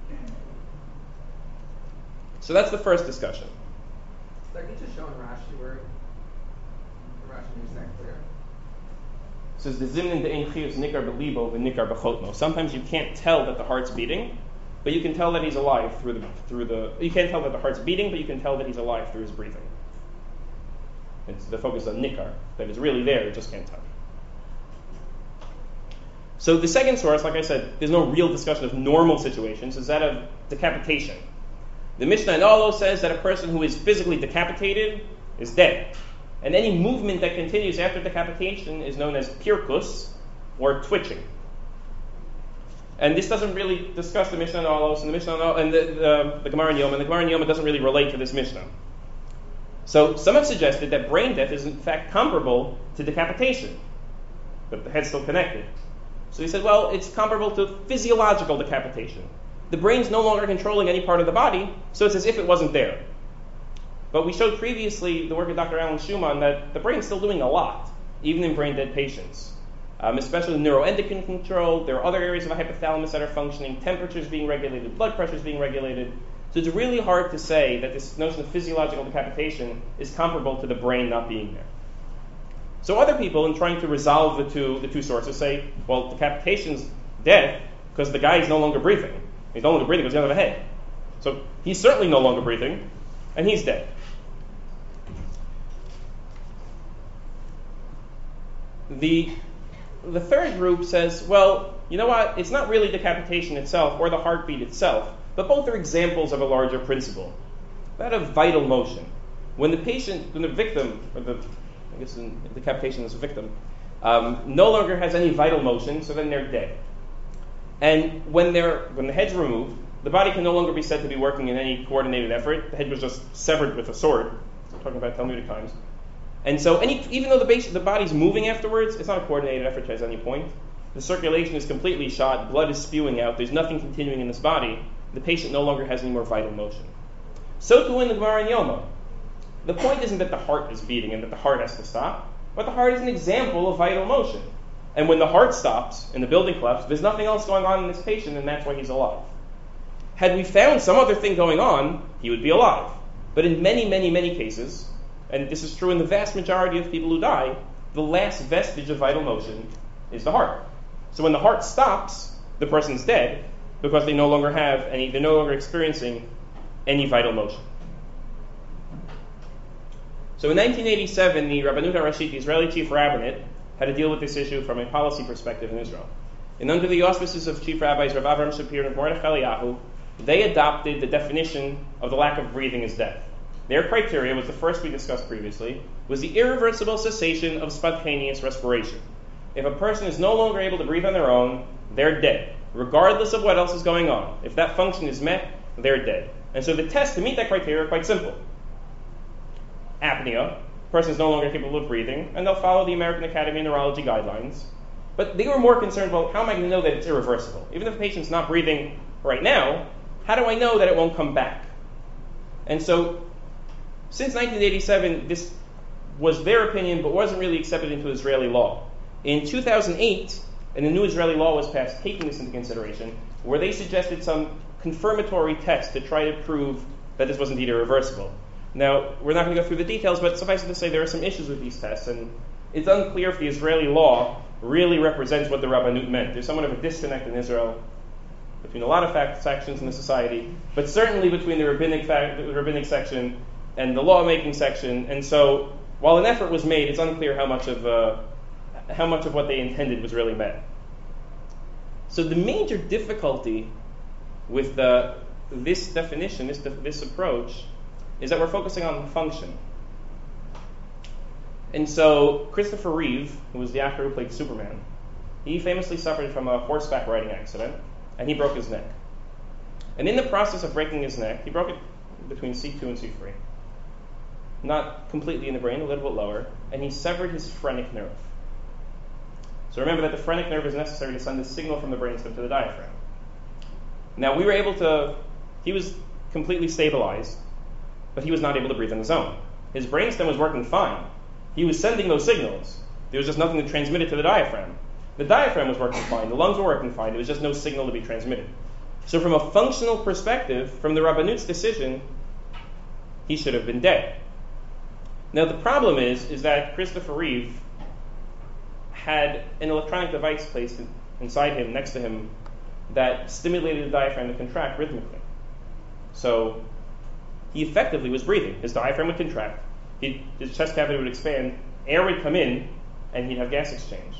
So that's the first discussion. So can you just show in Rashi where Rashi makes that clear? It says the zimnin de enchius nikar belibo v'nikar b'chotno. Sometimes you can't tell that the heart's beating, but you can tell that he's alive through the. You can't tell that the heart's beating, but you can tell that he's alive through his breathing. It's the focus on nikar, that it's really there, you just can't tell. So the second source, like I said, there's no real discussion of normal situations, is that of decapitation. The Mishnah in Olo says that a person who is physically decapitated is dead. And any movement that continues after decapitation is known as pirkus, or twitching. And this doesn't really discuss the Mishnah in Olos, and the Mishnah and the Gemara in Yoma, and the Gemara in Yoma doesn't really relate to this Mishnah. So some have suggested that brain death is in fact comparable to decapitation, but the head's still connected. So he said, well, it's comparable to physiological decapitation. The brain's no longer controlling any part of the body, so it's as if it wasn't there. But we showed previously the work of Dr. Alan Schumann that the brain's still doing a lot, even in brain-dead patients. Especially neuroendocrine control. There are other areas of the hypothalamus that are functioning, temperatures being regulated, blood pressures being regulated. So it's really hard to say that this notion of physiological decapitation is comparable to the brain not being there. So other people, in trying to resolve the two sources, say, well, decapitation's death because the guy is no longer breathing. He's no longer breathing because he doesn't have a head. So he's certainly no longer breathing, and he's dead. The third group says, well, you know what? It's not really decapitation itself or the heartbeat itself, but both are examples of a larger principle, that of vital motion. When the victim, I guess in decapitation is a victim, no longer has any vital motion, so then they're dead. And when the head's removed, the body can no longer be said to be working in any coordinated effort. The head was just severed with a sword. I'm talking about Talmudic times. And so even though the body's moving afterwards, it's not a coordinated effort at any point. The circulation is completely shot, blood is spewing out, there's nothing continuing in this body. The patient no longer has any more vital motion. So too in the Gemara in Yoma. The point isn't that the heart is beating and that the heart has to stop, but the heart is an example of vital motion. And when the heart stops and the building collapses, there's nothing else going on in this patient, and that's why he's alive. Had we found some other thing going on, he would be alive. But in many, many, many cases, and this is true in the vast majority of people who die, the last vestige of vital motion is the heart. So when the heart stops, the person's dead because they're no longer experiencing any vital motion. So in 1987, the Rabbanut HaRashit, the Israeli Chief Rabbinate, had to deal with this issue from a policy perspective in Israel. And under the auspices of Chief Rabbis Rav Avram Shapir and Mordechai Eliyahu, they adopted the definition of the lack of breathing as death. Their criteria was the first we discussed previously, was the irreversible cessation of spontaneous respiration. If a person is no longer able to breathe on their own, they're dead, regardless of what else is going on. If that function is met, they're dead. And so the tests to meet that criteria are quite simple. Apnea, person is no longer capable of breathing, and they'll follow the American Academy of Neurology guidelines. But they were more concerned, well, how am I going to know that it's irreversible? Even if the patient's not breathing right now, how do I know that it won't come back? And so, since 1987, this was their opinion, but wasn't really accepted into Israeli law. In 2008, and a new Israeli law was passed taking this into consideration, where they suggested some confirmatory tests to try to prove that this was indeed irreversible. Now, we're not going to go through the details, but suffice it to say there are some issues with these tests, and it's unclear if the Israeli law really represents what the Rabbanut meant. There's somewhat of a disconnect in Israel between a lot of factions in the society, but certainly between the rabbinic section and the lawmaking section. And so, while an effort was made, it's unclear how much of what they intended was really met. So the major difficulty with this definition, this approach, is that we're focusing on the function. And so Christopher Reeve, who was the actor who played Superman, he famously suffered from a horseback riding accident, and he broke his neck. And in the process of breaking his neck, he broke it between C2 and C3. Not completely in the brain, a little bit lower, and he severed his phrenic nerve. So remember that the phrenic nerve is necessary to send the signal from the brainstem to the diaphragm. Now he was completely stabilized, but he was not able to breathe on his own. His brainstem was working fine. He was sending those signals. There was just nothing to transmit it to the diaphragm. The diaphragm was working fine. The lungs were working fine. There was just no signal to be transmitted. So from a functional perspective, from the Rabbanut's decision, he should have been dead. Now the problem is that Christopher Reeve had an electronic device placed inside him, next to him, that stimulated the diaphragm to contract rhythmically. So he effectively was breathing. His diaphragm would contract, his chest cavity would expand, air would come in, and he'd have gas exchange.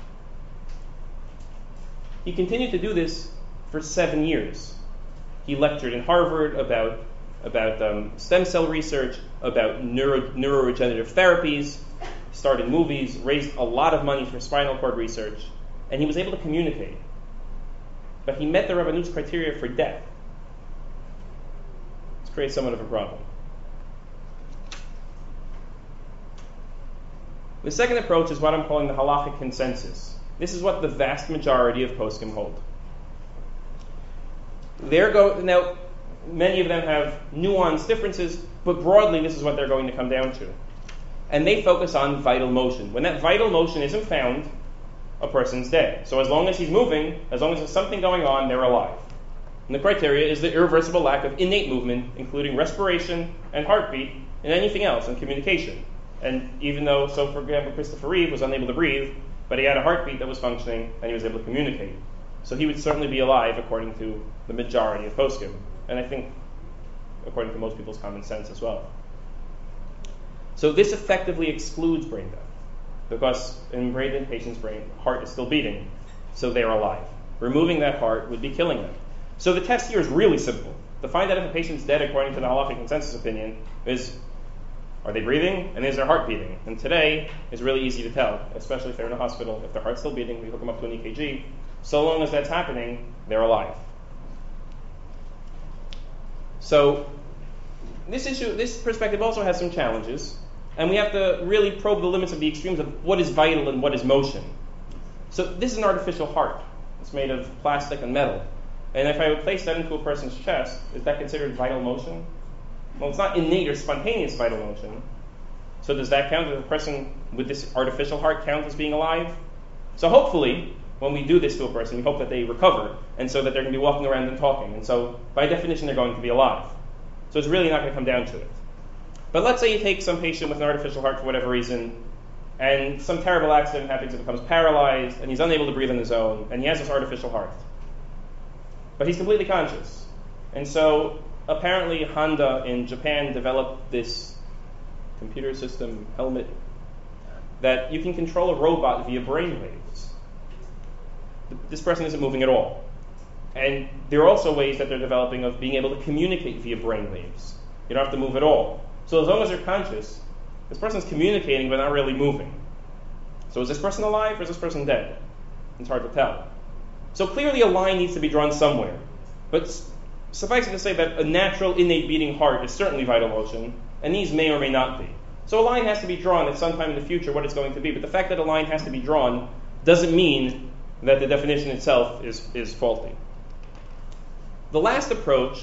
He continued to do this for 7 years. He lectured in Harvard about stem cell research, about neuroregenerative therapies, started movies, raised a lot of money for spinal cord research, and he was able to communicate. But he met the Rabbanut's criteria for death. This creates somewhat of a problem. The second approach is what I'm calling the halachic consensus. This is what the vast majority of poskim hold. Now, many of them have nuanced differences, but broadly this is what they're going to come down to. And they focus on vital motion. When that vital motion isn't found, a person's dead. So as long as he's moving, as long as there's something going on, they're alive. And the criteria is the irreversible lack of innate movement, including respiration and heartbeat, and anything else, and communication. And even though, so for example, Christopher Reeve was unable to breathe, but he had a heartbeat that was functioning, and he was able to communicate. So he would certainly be alive according to the majority of poskim, and I think according to most people's common sense as well. So this effectively excludes brain death, because in brain dead patients' brain, heart is still beating, so they're alive. Removing that heart would be killing them. So the test here is really simple. To find out if a patient's dead according to the halachic consensus opinion is, are they breathing and is their heart beating? And today is really easy to tell, especially if they're in a hospital. If their heart's still beating, we hook them up to an EKG. So long as that's happening, they're alive. So this perspective also has some challenges, and we have to really probe the limits of the extremes of what is vital and what is motion. So this is an artificial heart. It's made of plastic and metal. And if I would place that into a person's chest, is that considered vital motion? Well, it's not innate or spontaneous vital motion. So does that count? Does a person with this artificial heart count as being alive? So hopefully, when we do this to a person, we hope that they recover, and so that they're going to be walking around and talking. And so, by definition, they're going to be alive. So it's really not going to come down to it. But let's say you take some patient with an artificial heart for whatever reason, and some terrible accident happens, he becomes paralyzed, and he's unable to breathe on his own, and he has this artificial heart. But he's completely conscious. And so, apparently, Honda in Japan developed this computer system helmet that you can control a robot via brainwaves. This person isn't moving at all. And there are also ways that they're developing of being able to communicate via brainwaves. You don't have to move at all. So as long as they're conscious, this person's communicating but not really moving. So is this person alive or is this person dead? It's hard to tell. So clearly a line needs to be drawn somewhere. But suffice it to say that a natural innate beating heart is certainly vital motion, and these may or may not be. So a line has to be drawn at some time in the future what it's going to be. But the fact that a line has to be drawn doesn't mean that the definition itself is faulty. The last approach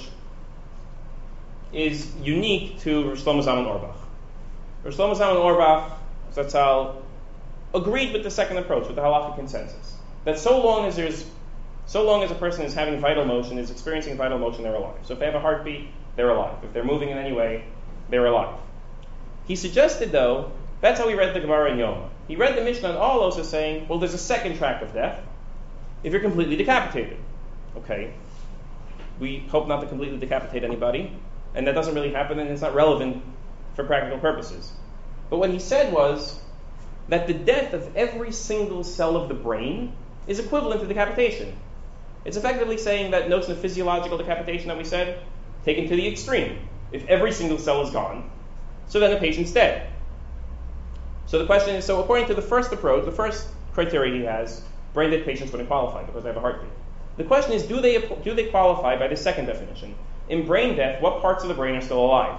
is unique to Rosh Shlomo Zalman Auerbach. Rosh Shlomo Zalman Auerbach, Zatzal, agreed with the second approach, with the halachic consensus, that so long as a person is having vital motion, is experiencing vital motion, they're alive. So if they have a heartbeat, they're alive. If they're moving in any way, they're alive. He suggested, though, that's how he read the Gemara in Yoma. He read the Mishnah on Olos as saying, well, there's a second track of death if you're completely decapitated. Okay, we hope not to completely decapitate anybody, and that doesn't really happen, and it's not relevant for practical purposes. But what he said was that the death of every single cell of the brain is equivalent to decapitation. It's effectively saying that notion of physiological decapitation that we said, taken to the extreme. If every single cell is gone, so then the patient's dead. So the question is, so according to the first approach, the first criteria he has, brain dead patients wouldn't qualify because they have a heartbeat. The question is, do they qualify by the second definition? In brain death, what parts of the brain are still alive?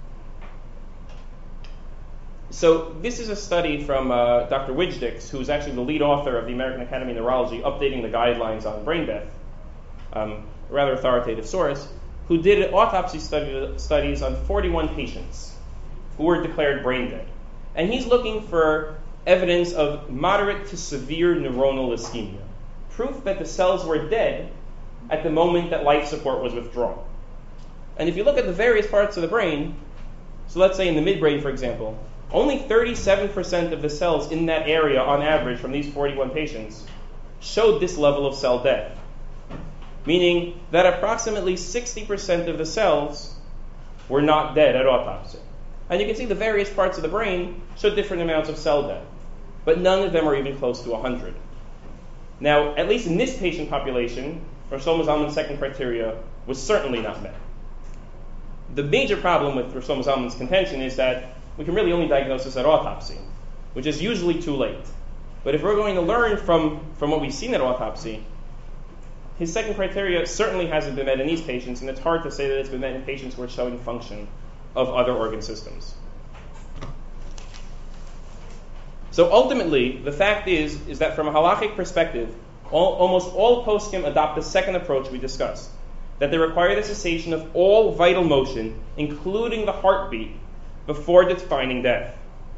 So this is a study from Dr. Wijdix, who's actually the lead author of the American Academy of Neurology, updating the guidelines on brain death, a rather authoritative source. who did autopsy studies on 41 patients who were declared brain dead. And he's looking for evidence of moderate to severe neuronal ischemia, proof that the cells were dead at the moment that life support was withdrawn. And if you look at the various parts of the brain, so let's say in the midbrain, for example, only 37% of the cells in that area, on average, from these 41 patients, showed this level of cell death, meaning that approximately 60% of the cells were not dead at autopsy. And you can see the various parts of the brain show different amounts of cell death, but none of them are even close to 100. Now, at least in this patient population, Rosh Shlomo Zalman's second criteria was certainly not met. The major problem with Rosh Shlomo Zalman's contention is that we can really only diagnose this at autopsy, which is usually too late. But if we're going to learn from what we've seen at autopsy, his second criteria certainly hasn't been met in these patients, and it's hard to say that it's been met in patients who are showing function of other organ systems. So ultimately, the fact is that from a halachic perspective, almost all poskim adopt the second approach we discussed, that they require the cessation of all vital motion, including the heartbeat, before defining death.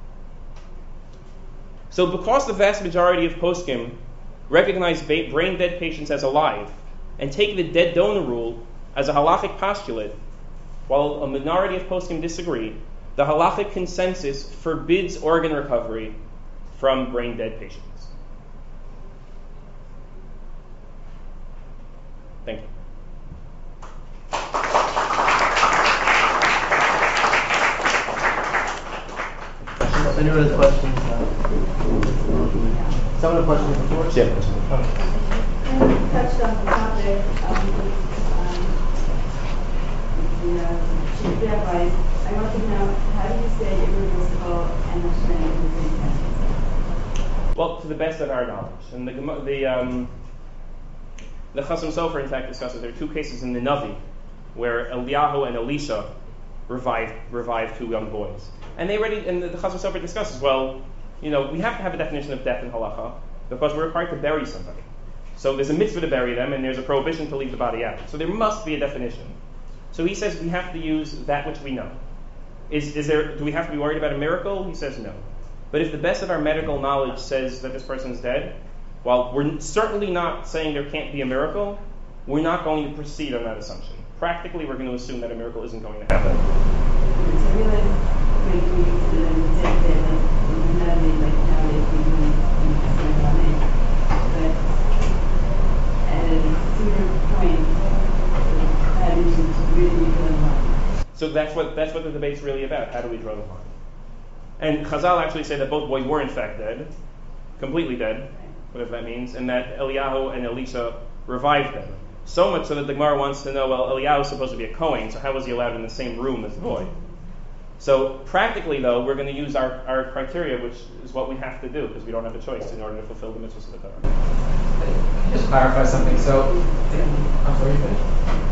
So because the vast majority of poskim recognize brain-dead patients as alive and take the dead donor rule as a halachic postulate, while a minority of poskim disagree, the halachic consensus forbids organ recovery from brain-dead patients. Thank you. Anyone has questions? Someone have questions before? Yeah. You touched on the topic of the chief rabbi. I want to know, how do you say irreversible and Hashem is intense? Well, to the best of our knowledge. And the Chasam Sofer, in fact, discusses there are two cases in the Navi where Eliyahu and Elisha revived two young boys. And the Chasam Sofer discusses, well, we have to have a definition of death in halacha because we're required to bury somebody. So there's a mitzvah to bury them, and there's a prohibition to leave the body out. So there must be a definition. So he says we have to use that which we know. Do we have to be worried about a miracle? He says no. But if the best of our medical knowledge says that this person is dead, while we're certainly not saying there can't be a miracle, we're not going to proceed on that assumption. Practically, we're going to assume that a miracle isn't going to happen. So that's what the debate's really about. How do we draw the line? And Chazal actually say that both boys were in fact dead, completely dead, whatever that means, and that Eliyahu and Elisha revived them. So much so that the Gemara wants to know, well, Eliyahu is supposed to be a Kohen, so how was he allowed in the same room as the boy? So practically, though, we're going to use our criteria, which is what we have to do, because we don't have a choice in order to fulfill the mitzvahs of the Torah. Can you just clarify something? So, I'm sorry, you finished?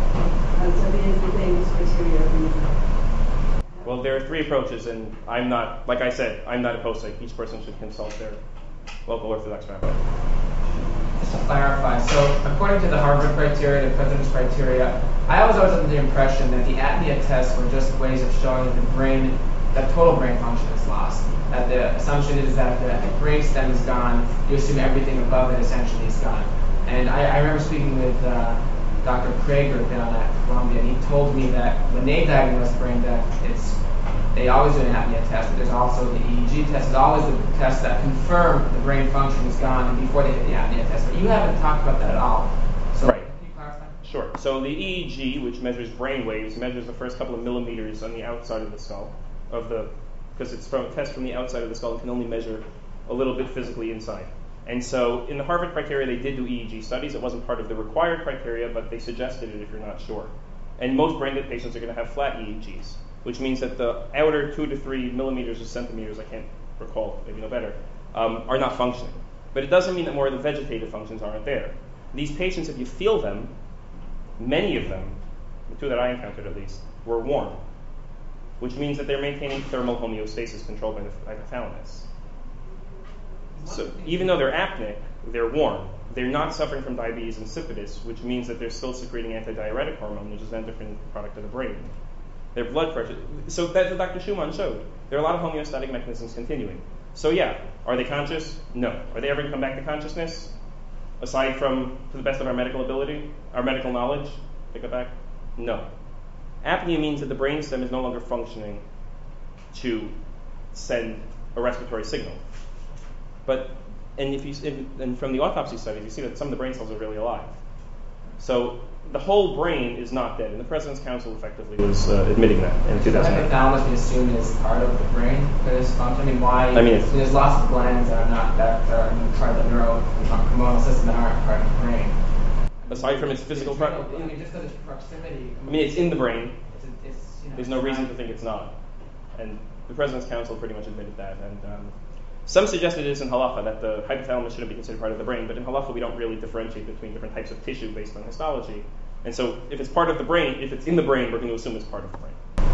Well, there are three approaches, and I'm not, like I said, I'm not a posek. Each person should consult their local Orthodox rabbi. Just to clarify, so according to the Harvard criteria, the President's criteria, I was always under the impression that the apnea tests were just ways of showing that that total brain function is lost. That the assumption is that if the brain stem is gone, you assume everything above it essentially is gone. And I remember speaking with Dr. Prager down at Columbia, and he told me that when they diagnose brain death, they always do an apnea test, but there's also the EEG test. Is always the test that confirm the brain function is gone and before they hit the apnea test. But you haven't talked about that at all. So right. Can you clarify? Sure. So the EEG, which measures brain waves, measures the first couple of millimeters on the outside of the skull, because it's from a test from the outside of the skull, it can only measure a little bit physically inside. And so in the Harvard criteria, they did do EEG studies. It wasn't part of the required criteria, but they suggested it if you're not sure. And most brain-dead patients are going to have flat EEGs, which means that the outer 2 to 3 millimeters or centimeters, I can't recall, maybe no better, are not functioning. But it doesn't mean that more of the vegetative functions aren't there. These patients, if you feel them, many of them, the two that I encountered at least, were warm, which means that they're maintaining thermal homeostasis controlled by the hypothalamus. So even though they're apneic, they're warm. they're not suffering from diabetes insipidus, which means that they're still secreting antidiuretic hormone, which is an endocrine product of the brain. Their blood pressure. So that's what Dr. Schumann showed. There are a lot of homeostatic mechanisms continuing. So yeah, are they conscious? No. Are they ever going to come back to consciousness? Aside from, to the best of our medical ability, our medical knowledge, take it back? No. Apnea means that the brainstem is no longer functioning to send a respiratory signal. And from the autopsy studies, you see that some of the brain cells are really alive. So the whole brain is not dead, and the President's Council effectively was admitting that in 2008. Hypothalamus we assume is part of the brain for this function. I mean, why? There's lots of glands that are part of the neurohormonal system that aren't part of the brain. Aside from its physical proximity. I mean, just its proximity. I mean, it's in the brain. It's There's no reason to think it's not. And the President's Council pretty much admitted that. And some suggested it is in halacha that the hypothalamus shouldn't be considered part of the brain, but in halacha we don't really differentiate between different types of tissue based on histology. And so if it's part of the brain, if it's in the brain, we're going to assume it's part of the brain.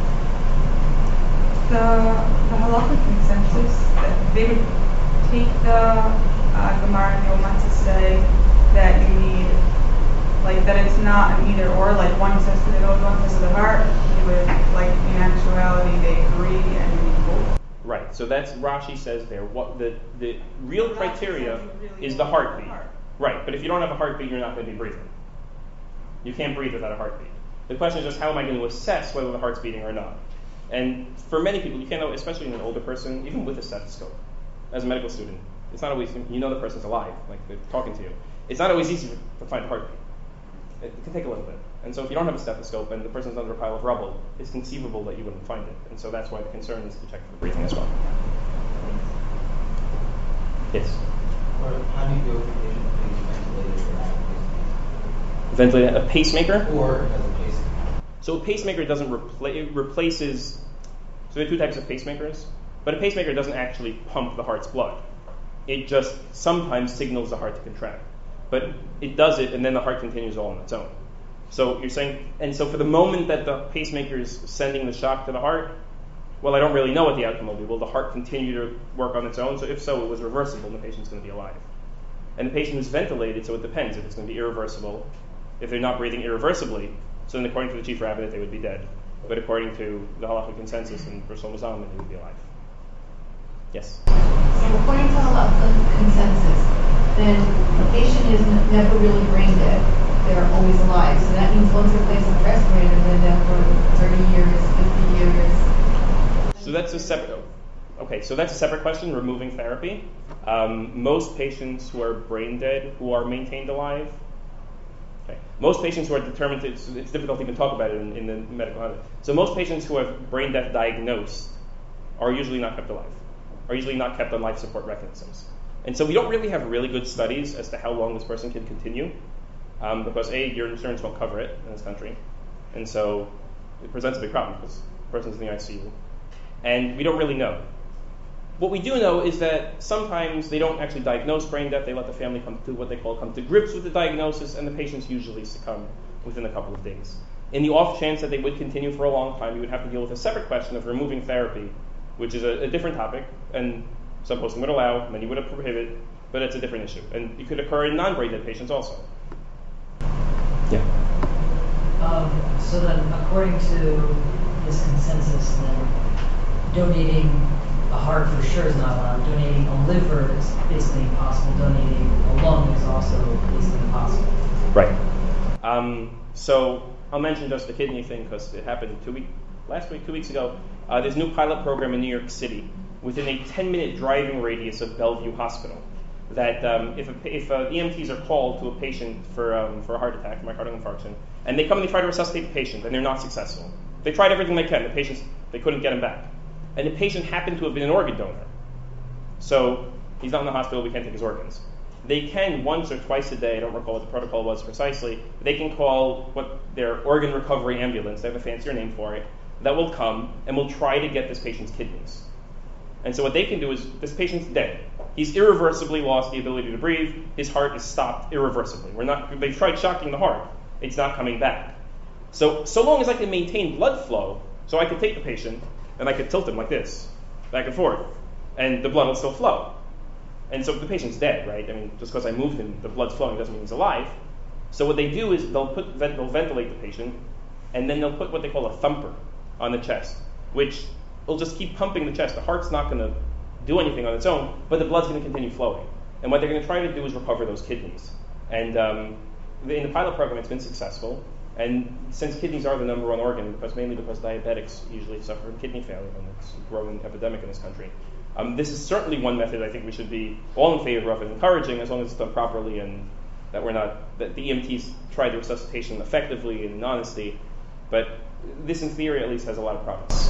The halacha consensus, they would take the Gemara and Yoma to say that you need, like, that it's not an either or, like one says to the nose, one says to the heart. You would, like, in actuality, they agree and you need both. Right, so that's Rashi says there. What the real criteria is the heartbeat. Right, but if you don't have a heartbeat, you're not going to be breathing. You can't breathe without a heartbeat. The question is just how am I going to assess whether the heart's beating or not? And for many people, you can't know, especially in an older person, even with a stethoscope, as a medical student, it's not always, you know the person's alive, like they're talking to you. It's not always easy to find a heartbeat. It can take a little bit. And so if you don't have a stethoscope and the person's under a pile of rubble, it's conceivable that you wouldn't find it. And so that's why the concern is to check for breathing as well. Yes? How do you go if the patient is ventilated or not? Ventilated, a pacemaker? Or as a pacemaker? So a pacemaker doesn't replaces, so there are two types of pacemakers, but a pacemaker doesn't actually pump the heart's blood. It just sometimes signals the heart to contract. But it does it, and then the heart continues all on its own. So you're saying, and so for the moment that the pacemaker is sending the shock to the heart, well, I don't really know what the outcome will be. Will the heart continue to work on its own? So if so, it was reversible, and the patient's going to be alive. And the patient is ventilated, so it depends. If it's going to be irreversible, if they're not breathing irreversibly, so then according to the chief rabbinate, they would be dead. But according to the halakha consensus and Rosh Hashanah, they would be alive. Yes? So according to halakha consensus, then the patient is never really brain dead. They're always alive. So that means once they're placed on a respirator, they're dead for 30 years, 50 years. So that's a separate question, removing therapy. Most patients who are brain dead, who are maintained alive, most patients who are determined to, it's difficult to even talk about it in the medical context. So most patients who have brain death diagnosed are usually not kept alive, are usually not kept on life support mechanisms. And so we don't really have really good studies as to how long this person can continue, because A, your insurance won't cover it in this country, and so it presents a big problem because the person's in the ICU. And we don't really know. What we do know is that sometimes they don't actually diagnose brain death. They let the family come to grips with the diagnosis, and the patients usually succumb within a couple of days. In the off chance that they would continue for a long time, you would have to deal with a separate question of removing therapy, which is a different topic, and some posting would allow, many would prohibit, but it's a different issue. And it could occur in non-brain dead patients also. Yeah. So then, according to this consensus, then donating a heart for sure is not allowed. Donating a liver is basically impossible. Donating a lung is also basically impossible. Right. So I'll mention just the kidney thing because it happened 2 weeks ago. There's a new pilot program in New York City within a 10-minute driving radius of Bellevue Hospital. That if EMTs are called to a patient for a heart attack, myocardial infarction, and they come and they try to resuscitate the patient, and they're not successful. They tried everything they can. They couldn't get him back. And the patient happened to have been an organ donor. So he's not in the hospital, we can't take his organs. They can once or twice a day, I don't recall what the protocol was precisely, they can call their organ recovery ambulance, they have a fancier name for it, that will come and will try to get this patient's kidneys. And so what they can do is, this patient's dead. He's irreversibly lost the ability to breathe, his heart is stopped irreversibly. They've tried shocking the heart, it's not coming back. So long as I can maintain blood flow, so I could take the patient, and I could tilt him like this, back and forth, and the blood will still flow. And so the patient's dead, right? I mean, just because I moved him, the blood's flowing doesn't mean he's alive. So what they do is they'll ventilate the patient, and then they'll put what they call a thumper on the chest, which will just keep pumping the chest. The heart's not going to do anything on its own, but the blood's going to continue flowing. And what they're going to try to do is recover those kidneys. And in the pilot program, it's been successful. And since kidneys are the number one organ, mainly because diabetics usually suffer from kidney failure, and it's a growing epidemic in this country, this is certainly one method I think we should be all in favor of and encouraging, as long as it's done properly and that the EMTs try the resuscitation effectively and in honesty. But this, in theory, at least, has a lot of promise.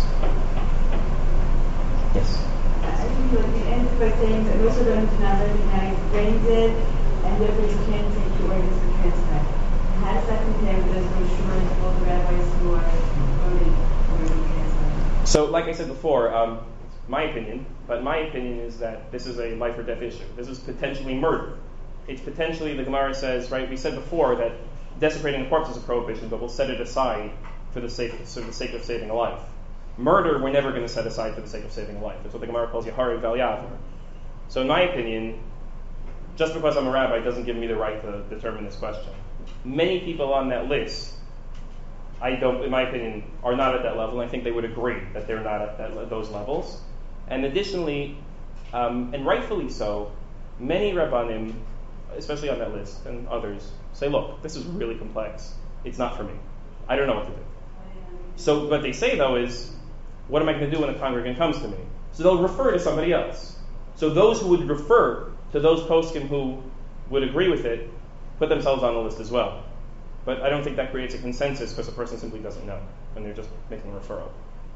Yes. I think you ended by saying that most of them do not recognize brain dead, and therefore you can't take the organs for transplant. How does that compare with those brochures of all the rabbis who are voting for organ transplant? So, like I said before, my opinion is that this is a life or death issue. This is potentially murder. It's potentially, the Gemara says, right, we said before that desecrating a corpse is a prohibition, but we'll set it aside for the sake of saving a life. Murder, we're never going to set aside for the sake of saving a life. That's what the Gemara calls Yahari Val Yavor. So in my opinion, just because I'm a rabbi doesn't give me the right to determine this question. Many people on that list, in my opinion, are not at that level, and I think they would agree that they're not at those levels. And additionally, and rightfully so, many Rabbanim, especially on that list, and others, say, look, this is really complex. It's not for me. I don't know what to do. So what they say, though, is, what am I going to do when a congregant comes to me? So they'll refer to somebody else. So those who would refer to those poskim who would agree with it put themselves on the list as well. But I don't think that creates a consensus because the person simply doesn't know, and they're just making a referral.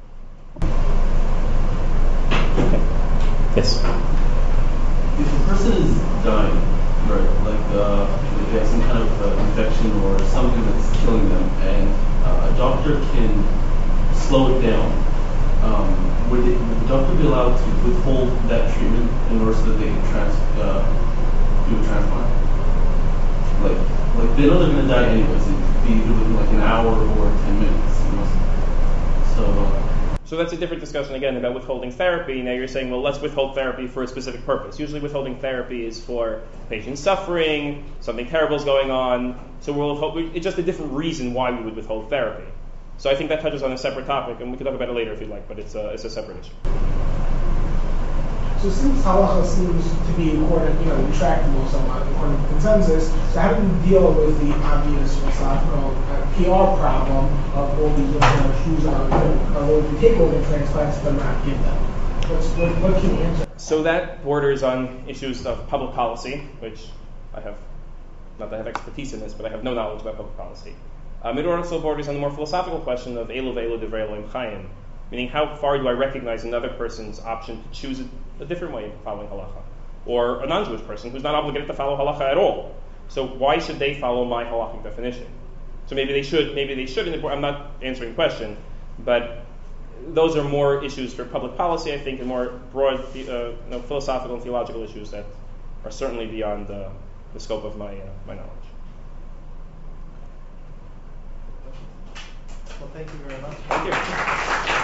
Okay. Yes? If a person is dying, right, like they have some kind of infection or something that's killing them, and a doctor can slow it down, would the doctor be allowed to withhold that treatment in order so that they can do a transplant? Like they know they're going to die anyways. It could be either within like an hour or 10 minutes. You know? So that's a different discussion again about withholding therapy. Now you're saying, well, let's withhold therapy for a specific purpose. Usually withholding therapy is for patient suffering, something terrible is going on. So it's just a different reason why we would withhold therapy. So I think that touches on a separate topic, and we can talk about it later if you'd like, but it's a separate issue. So since halacha seems to be intractable somewhat according to consensus, so how do you deal with the obvious philosophical PR problem of all these Jews willing to take organ transplants but not give them? What can you answer? So that borders on issues of public policy, which I have, not that I have expertise in this, but I have no knowledge about public policy. It also borders on the more philosophical question of Elu ve'elu divrei Elohim chayim, meaning how far do I recognize another person's option to choose a different way of following halacha, or a non-Jewish person who's not obligated to follow halacha at all. So why should they follow my halachic definition? So maybe they should. I'm not answering the question, but those are more issues for public policy, I think, and more broad philosophical and theological issues that are certainly beyond the scope of my knowledge. Well, thank you very much. Thank you.